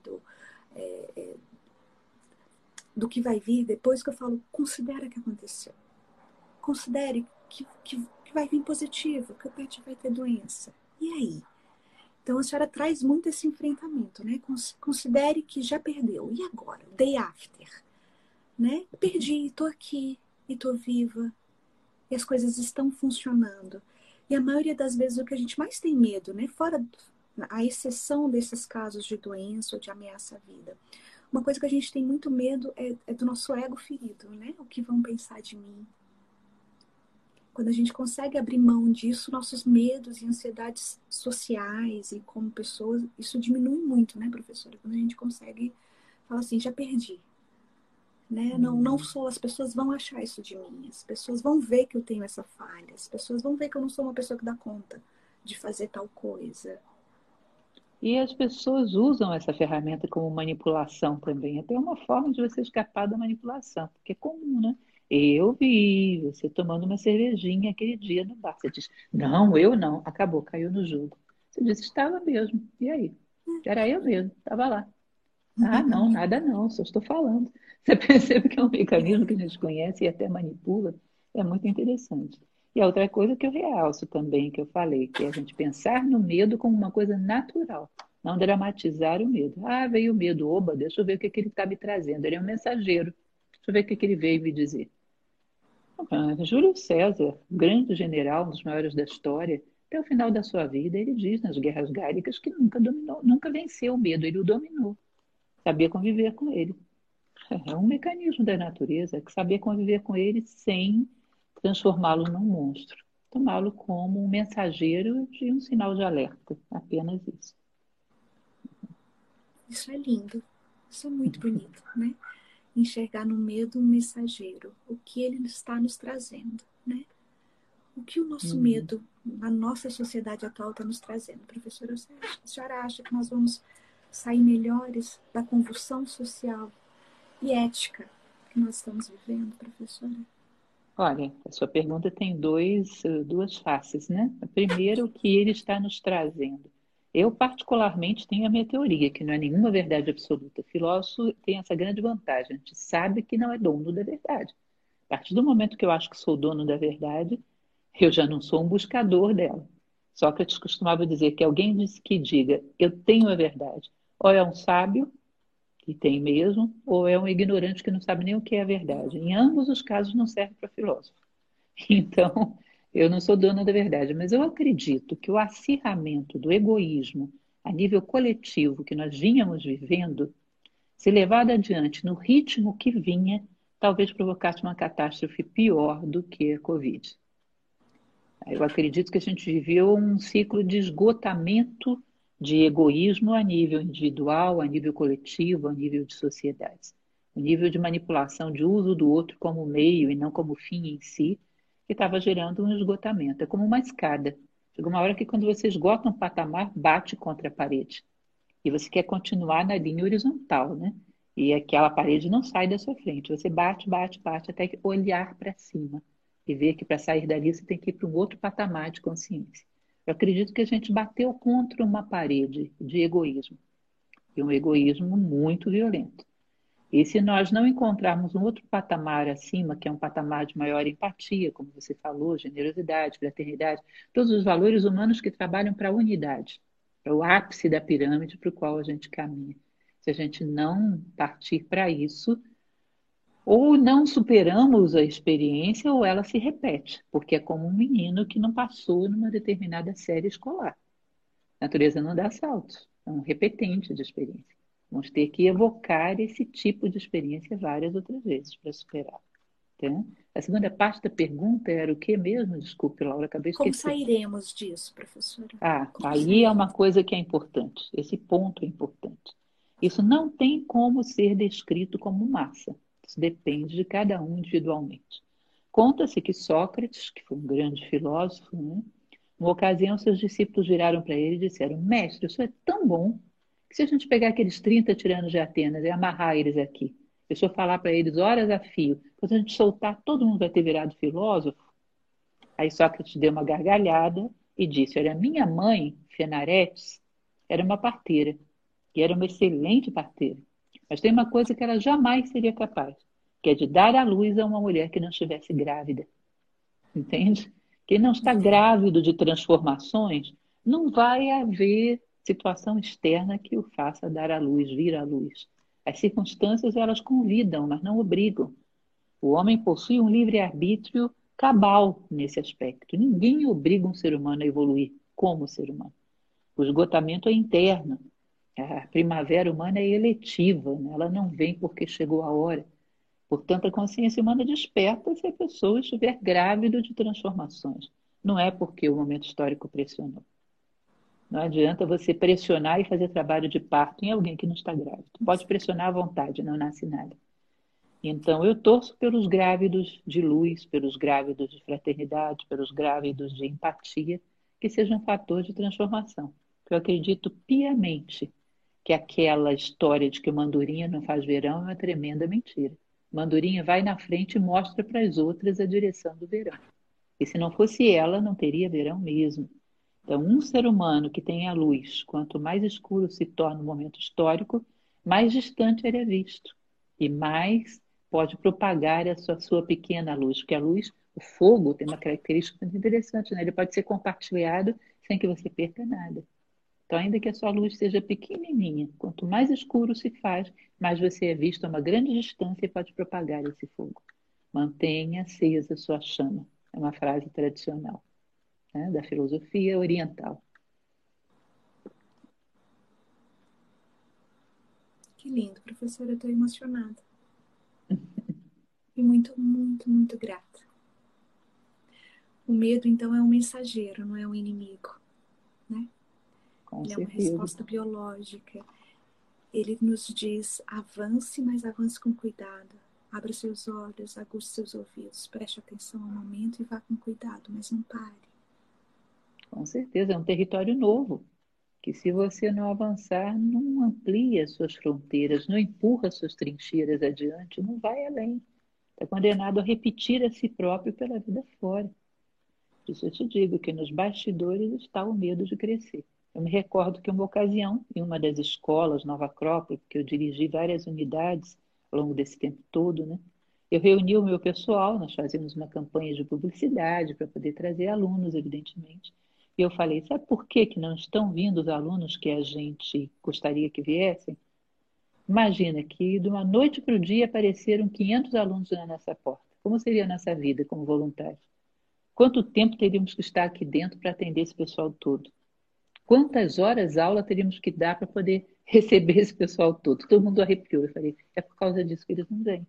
do que vai vir depois, que eu falo, considera que aconteceu. Considere que vai vir positivo, que o pet vai ter doença. E aí? Então a senhora traz muito esse enfrentamento, né? Considere que já perdeu. E agora? Day after. Né? Perdi, estou aqui, e estou viva, e as coisas estão funcionando. E a maioria das vezes o que a gente mais tem medo, né? Fora a exceção desses casos de doença ou de ameaça à vida. Uma coisa que a gente tem muito medo é do nosso ego ferido, né? O que vão pensar de mim? Quando a gente consegue abrir mão disso, nossos medos e ansiedades sociais e como pessoas, isso diminui muito, né, professora? Quando a gente consegue falar assim, já perdi, né? Não sou, as pessoas vão achar isso de mim, as pessoas vão ver que eu tenho essa falha, as pessoas vão ver que eu não sou uma pessoa que dá conta de fazer tal coisa. E as pessoas usam essa ferramenta como manipulação também. Até uma forma de você escapar da manipulação, porque é comum, né? Eu vi você tomando uma cervejinha aquele dia no bar. Você diz, não, eu não. Acabou, caiu no jogo. Você disse, estava mesmo. E aí? Era eu mesmo, estava lá. Ah, não, nada não, só estou falando. Você percebe que é um mecanismo que a gente conhece e até manipula, é muito interessante. E a outra coisa que eu realço também, que eu falei, que é a gente pensar no medo como uma coisa natural, não dramatizar o medo. Ah, veio o medo, oba, deixa eu ver o que, que ele está me trazendo. Ele é um mensageiro, deixa eu ver o que, que ele veio me dizer. Júlio César, grande general, um dos maiores da história, até o final da sua vida, ele diz nas guerras gálicas que nunca dominou, nunca venceu o medo, ele o dominou, sabia conviver com ele. É um mecanismo da natureza que saber conviver com ele sem transformá-lo num monstro. Tomá-lo como um mensageiro de um sinal de alerta. Apenas isso. Isso é lindo, isso é muito bonito, né? Enxergar no medo um mensageiro, o que ele está nos trazendo, né? O que o nosso Uhum. medo, na nossa sociedade atual, está nos trazendo? Professora, a senhora acha que nós vamos sair melhores da convulsão social e ética que nós estamos vivendo, professora? Olha, a sua pergunta tem duas faces, né? A primeira, o que ele está nos trazendo. Eu, particularmente, tenho a minha teoria, que não é nenhuma verdade absoluta. O filósofo tem essa grande vantagem, a gente sabe que não é dono da verdade. A partir do momento que eu acho que sou dono da verdade, eu já não sou um buscador dela. Sócrates costumava dizer que alguém que diga eu tenho a verdade, ou é um sábio, que tem mesmo, ou é um ignorante que não sabe nem o que é a verdade. Em ambos os casos não serve para filósofo. Então, eu não sou dona da verdade, mas eu acredito que o acirramento do egoísmo a nível coletivo que nós vínhamos vivendo, se levado adiante no ritmo que vinha, talvez provocasse uma catástrofe pior do que a Covid. Eu acredito que a gente viveu um ciclo de esgotamento de egoísmo a nível individual, a nível coletivo, a nível de sociedades. O nível de manipulação, de uso do outro como meio e não como fim em si, que estava gerando um esgotamento. É como uma escada. Chega uma hora que quando você esgota um patamar, bate contra a parede. E você quer continuar na linha horizontal, né? E aquela parede não sai da sua frente. Você bate, bate, bate, até que olhar para cima e ver que para sair dali você tem que ir para um outro patamar de consciência. Eu acredito que a gente bateu contra uma parede de egoísmo, e um egoísmo muito violento. E se nós não encontrarmos um outro patamar acima, que é um patamar de maior empatia, como você falou, generosidade, fraternidade, todos os valores humanos que trabalham para a unidade, para o ápice da pirâmide para o qual a gente caminha. Se a gente não partir para isso, ou não superamos a experiência, ou ela se repete, porque é como um menino que não passou numa determinada série escolar. A natureza não dá saltos, é um repetente de experiência. Vamos ter que evocar esse tipo de experiência várias outras vezes para superar. Tá? A segunda parte da pergunta era o que mesmo? Desculpe, Laura, acabei de Como esquecer. sairemos disso, professora? Ah, Como aí é sairemos? uma coisa que é importante. Esse ponto é importante. Isso não tem como ser descrito como massa. Isso depende de cada um individualmente. Conta-se que Sócrates, que foi um grande filósofo, né, numa ocasião, seus discípulos viraram para ele e disseram: Mestre, isso é tão bom que se a gente pegar aqueles 30 tiranos de Atenas e amarrar eles aqui, e o senhor falar para eles horas a fio, quando a gente soltar, todo mundo vai ter virado filósofo. Aí Sócrates deu uma gargalhada e disse: Olha, minha mãe, Fenaretes, era uma parteira, e era uma excelente parteira. Mas tem uma coisa que ela jamais seria capaz, que é de dar à luz a uma mulher que não estivesse grávida. Entende? Quem não está Entendo. grávido de transformações, não vai haver situação externa que o faça dar à luz, vir à luz. As circunstâncias, elas convidam, mas não obrigam. O homem possui um livre-arbítrio cabal nesse aspecto. Ninguém obriga um ser humano a evoluir como ser humano. O esgotamento é interno. A primavera humana é eletiva, né? Ela não vem porque chegou a hora. Portanto, a consciência humana desperta se a pessoa estiver grávida de transformações. Não é porque o momento histórico pressionou. Não adianta você pressionar e fazer trabalho de parto em alguém que não está grávido. Pode pressionar à vontade, não nasce nada. Então, eu torço pelos grávidos de luz, pelos grávidos de fraternidade, pelos grávidos de empatia, que sejam um fator de transformação. Eu acredito piamente que aquela história de que o Mandurinha não faz verão é uma tremenda mentira. Mandurinha vai na frente e mostra para as outras a direção do verão. E se não fosse ela, não teria verão mesmo. Então, um ser humano que tem a luz, quanto mais escuro se torna o momento histórico, mais distante ele é visto. E mais pode propagar sua pequena luz. Porque a luz, o fogo, tem uma característica muito interessante, né? Ele pode ser compartilhado sem que você perca nada. Então, ainda que a sua luz seja pequenininha, quanto mais escuro se faz, mais você é visto a uma grande distância e pode propagar esse fogo. Mantenha acesa a sua chama. É uma frase tradicional, né, da filosofia oriental. Que lindo, professora. Eu estou emocionada. E muito, muito, muito grata. O medo, então, é um mensageiro, não é um inimigo, né? Com Ele é uma certeza, resposta biológica. Ele nos diz: avance, mas avance com cuidado. Abra seus olhos, aguce seus ouvidos, preste atenção ao momento e vá com cuidado, mas não pare. com certeza. É um território novo, que se você não avançar, não amplia suas fronteiras, não empurra suas trincheiras adiante, não vai além. Está condenado a repetir a si próprio pela vida fora. Por isso eu te digo que nos bastidores está o medo de crescer. Eu me recordo que uma ocasião, em uma das escolas, Nova Acrópole, que eu dirigi várias unidades ao longo desse tempo todo, né? Eu reuni o meu pessoal, nós fazíamos uma campanha de publicidade para poder trazer alunos, evidentemente. E eu falei, sabe por que que não estão vindo os alunos que a gente gostaria que viessem? Imagina que de uma noite para o dia apareceram 500 alunos na nossa porta. Como seria a nossa vida como voluntários? Quanto tempo teríamos que estar aqui dentro para atender esse pessoal todo? Quantas horas aula teríamos que dar para poder receber esse pessoal todo? Todo mundo arrepiou. Eu falei, é por causa disso que eles não vêm.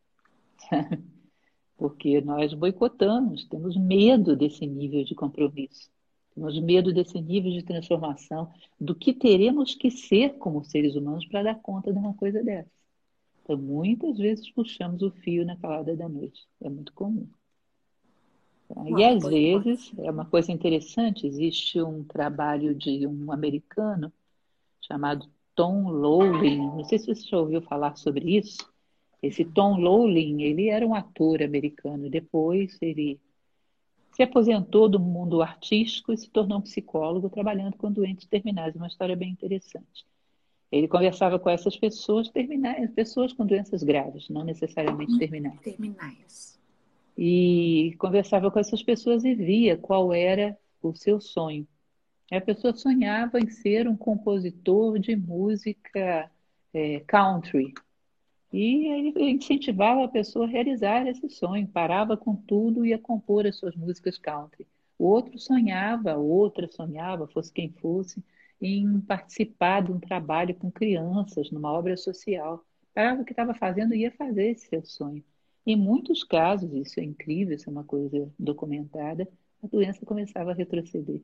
Porque nós boicotamos, temos medo desse nível de compromisso. Temos medo desse nível de transformação, do que teremos que ser como seres humanos para dar conta de uma coisa dessa. Então, muitas vezes puxamos o fio na calada da noite. É muito comum. E Uau, às pode vezes, ser. é uma coisa interessante, existe um trabalho de um americano chamado Tom Lowley. Não sei se você já ouviu falar sobre isso. Esse Tom Lowley, ele era um ator americano. Depois ele se aposentou do mundo artístico e se tornou um psicólogo trabalhando com doentes terminais. Uma história bem interessante. Ele conversava com essas pessoas terminais, pessoas com doenças graves, não necessariamente terminais. Terminais. E conversava com essas pessoas e via qual era o seu sonho. A pessoa sonhava em ser um compositor de música country. E ele incentivava a pessoa a realizar esse sonho, parava com tudo e ia compor as suas músicas country. O outro sonhava, outra sonhava, fosse quem fosse, em participar de um trabalho com crianças, numa obra social. Parava o que estava fazendo e ia fazer esse seu sonho. Em muitos casos, isso é incrível, isso é uma coisa documentada, a doença começava a retroceder.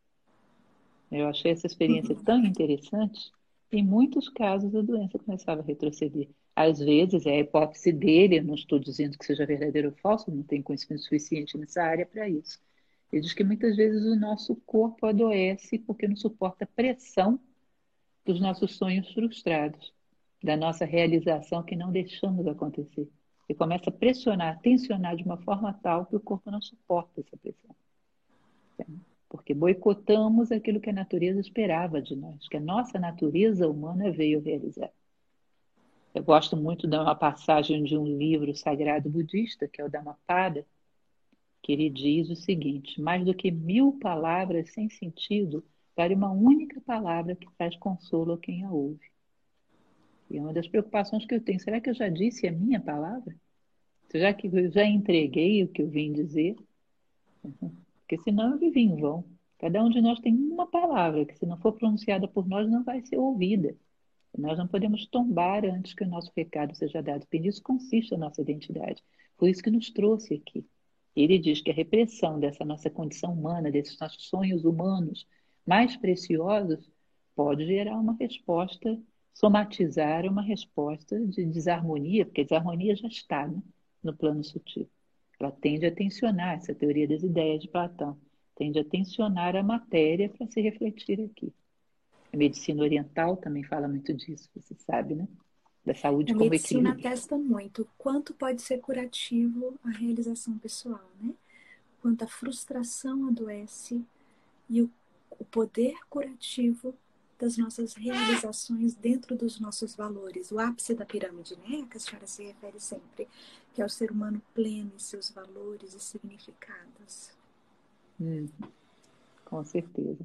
Eu achei essa experiência Uhum. tão interessante. Em muitos casos, a doença começava a retroceder. Às vezes, é a hipótese dele, eu não estou dizendo que seja verdadeiro ou falso, não tenho conhecimento suficiente nessa área para isso. Ele diz que muitas vezes o nosso corpo adoece porque não suporta a pressão dos nossos sonhos frustrados, da nossa realização que não deixamos acontecer. E começa a pressionar, tensionar de uma forma tal que o corpo não suporta essa pressão, porque boicotamos aquilo que a natureza esperava de nós, que a nossa natureza humana veio realizar. Eu gosto muito de uma passagem de um livro sagrado budista, que é o Dhammapada, que ele diz o seguinte: mais do que 1000 palavras sem sentido, vale uma única palavra que traz consolo a quem a ouve. E é uma das preocupações que eu tenho: será que eu já disse a minha palavra? Será que eu já entreguei o que eu vim dizer? Porque senão eu vivi em vão. Cada um de nós tem uma palavra que, se não for pronunciada por nós, não vai ser ouvida. Nós não podemos tombar antes que o nosso recado seja dado, porque nisso consiste a nossa identidade. Foi isso que nos trouxe aqui. Ele diz que a repressão dessa nossa condição humana, desses nossos sonhos humanos mais preciosos, pode gerar uma resposta, somatizar uma resposta de desarmonia, porque a desarmonia já está, né, no plano sutil. Ela tende a tensionar, essa teoria das ideias de Platão, tende a tensionar a matéria para se refletir aqui. A medicina oriental também fala muito disso, você sabe, né? Da saúde A como medicina equilíbrio. atesta muito o quanto pode ser curativo a realização pessoal, né? Quanto a frustração adoece e o poder curativo das nossas realizações dentro dos nossos valores. O ápice da pirâmide, né? Que a senhora se refere sempre, que é o ser humano pleno em seus valores e significados. Hum, com certeza.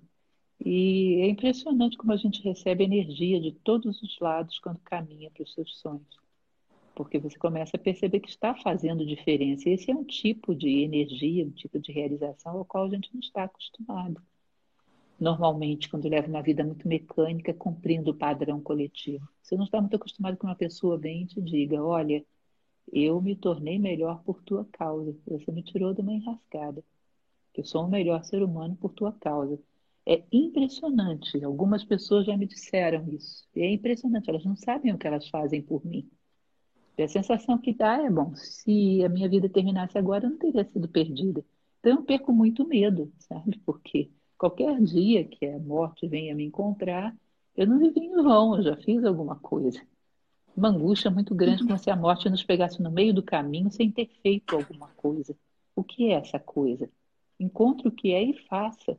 E é impressionante como a gente recebe energia de todos os lados quando caminha para os seus sonhos, porque você começa a perceber que está fazendo diferença. E esse é um tipo de energia, um tipo de realização ao qual a gente não está acostumado. Normalmente, quando leva uma vida muito mecânica, cumprindo o padrão coletivo. Você não está muito acostumado que uma pessoa venha e te diga: olha, eu me tornei melhor por tua causa. Você me tirou de uma enrascada. Eu sou o melhor ser humano por tua causa. É impressionante. Algumas pessoas já me disseram isso. E é impressionante. Elas não sabem o que elas fazem por mim. E a sensação que dá é: bom, se a minha vida terminasse agora, eu não teria sido perdida. Então eu perco muito medo, sabe? Porque qualquer dia que a morte venha me encontrar, eu não vivi em vão, eu já fiz alguma coisa. Uma angústia muito grande, como se a morte nos pegasse no meio do caminho sem ter feito alguma coisa. O que é essa coisa? Encontre o que é e faça.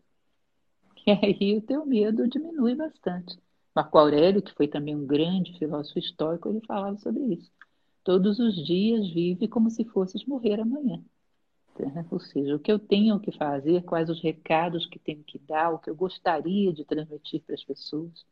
E aí o teu medo diminui bastante. Marco Aurélio, que foi também um grande filósofo histórico, ele falava sobre isso. Todos os dias vive como se fosses morrer amanhã. Né? Ou seja, o que eu tenho que fazer, quais os recados que tenho que dar, o que eu gostaria de transmitir para as pessoas.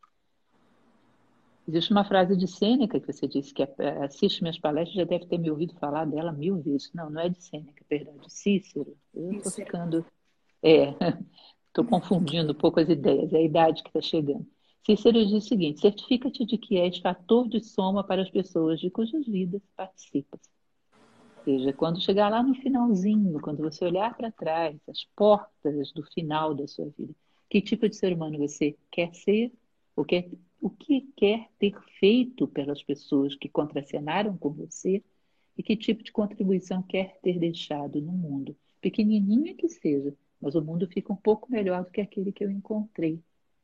Existe uma frase de Sêneca que você disse que assiste minhas palestras, já deve ter me ouvido falar dela 1000 vezes. Não, não é de Sêneca, perdão, de Cícero. Eu estou Isso. ficando. É, estou confundindo um pouco as ideias, é a idade que está chegando. Cícero diz o seguinte: certifica-te de que és fator de soma para as pessoas de cujas vidas participas. Ou seja, quando chegar lá no finalzinho, quando você olhar para trás, as portas do final da sua vida, que tipo de ser humano você quer ser? O que quer ter feito pelas pessoas que contracenaram com você? E que tipo de contribuição quer ter deixado no mundo? Pequenininha que seja, mas o mundo fica um pouco melhor do que aquele que eu encontrei.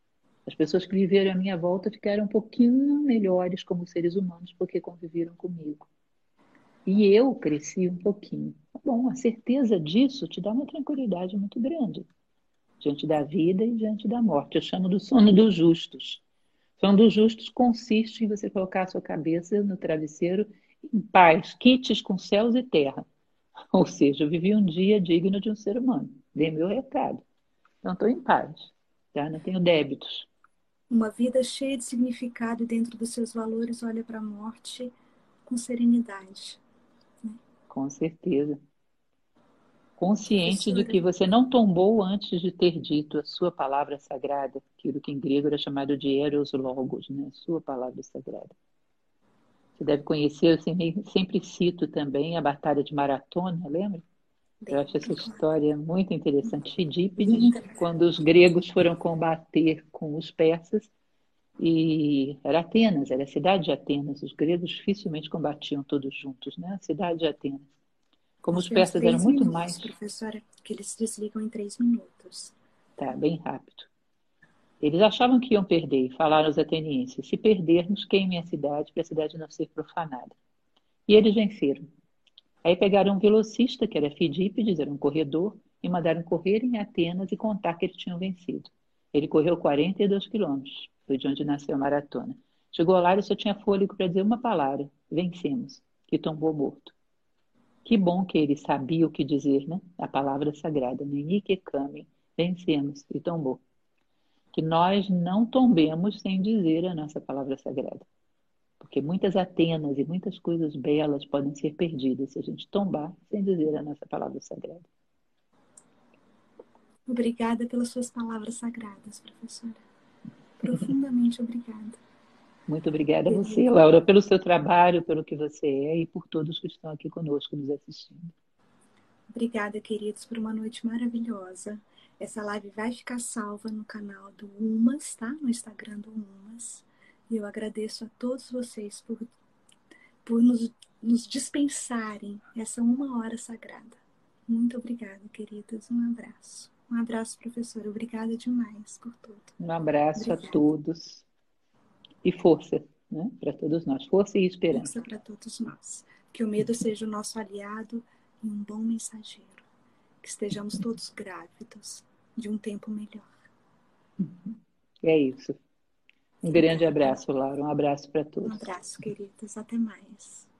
As pessoas que viveram à minha volta ficaram um pouquinho melhores como seres humanos porque conviveram comigo. E eu cresci um pouquinho. Tá bom, a certeza disso te dá uma tranquilidade muito grande diante da vida e diante da morte. Eu chamo do sono dos justos. O sono dos justos consiste em você colocar a sua cabeça no travesseiro em paz, quites com céus e terra. Ou seja, eu vivi um dia digno de um ser humano. Dei meu recado. Então, estou em paz. Tá? Não tenho débitos. Uma vida cheia de significado dentro dos seus valores olha para a morte com serenidade. Com certeza. Consciente de Professora, que você não tombou antes de ter dito a sua palavra sagrada, aquilo que em grego era chamado de eros logos, né? Sua palavra sagrada. Você deve conhecer, eu sempre cito também a Batalha de Maratona, lembra? Eu acho essa dentro, claro. história muito interessante. Fidípides, Linda. quando os gregos foram combater com os persas, e era Atenas, era a cidade de Atenas. Os gregos dificilmente combatiam todos juntos, né? A cidade de Atenas. Como Nós os temos persas eram 3 muito minutos, mais, professora, que eles desligam em 3 minutos. tá, bem rápido. Eles achavam que iam perder e falaram aos atenienses: se perdermos, queimem a cidade para a cidade não ser profanada. E eles venceram. Aí pegaram um velocista, que era Fidípides, era um corredor, e mandaram correr em Atenas e contar que eles tinham vencido. Ele correu 42 quilômetros, foi de onde nasceu a maratona. Chegou lá e só tinha fôlego para dizer uma palavra: vencemos, e tombou morto. Que bom que ele sabia o que dizer, né? A palavra sagrada, Nike Kami, vencemos, e tombou. Que nós não tombemos sem dizer a nossa palavra sagrada. Porque muitas Atenas e muitas coisas belas podem ser perdidas se a gente tombar sem dizer a nossa palavra sagrada. Obrigada pelas suas palavras sagradas, professora. Profundamente obrigada. Muito obrigada a você, Querida. Laura, pelo seu trabalho, pelo que você é e por todos que estão aqui conosco nos assistindo. Obrigada, queridos, por uma noite maravilhosa. Essa live vai ficar salva no canal do Umas, tá? No Instagram do Umas. E eu agradeço a todos vocês por nos dispensarem essa 1 hora sagrada. Muito obrigada, queridas. Um abraço. Um abraço, professora. Obrigada demais por tudo. Um abraço a Obrigada. todos e força, né, para todos nós. Força e esperança. Força para todos nós. Que o medo seja o nosso aliado e um bom mensageiro. Que estejamos todos grávidos de um tempo melhor. É isso. Um grande Obrigada. abraço, Laura. Um abraço para Um todos. abraço, queridos. Até mais.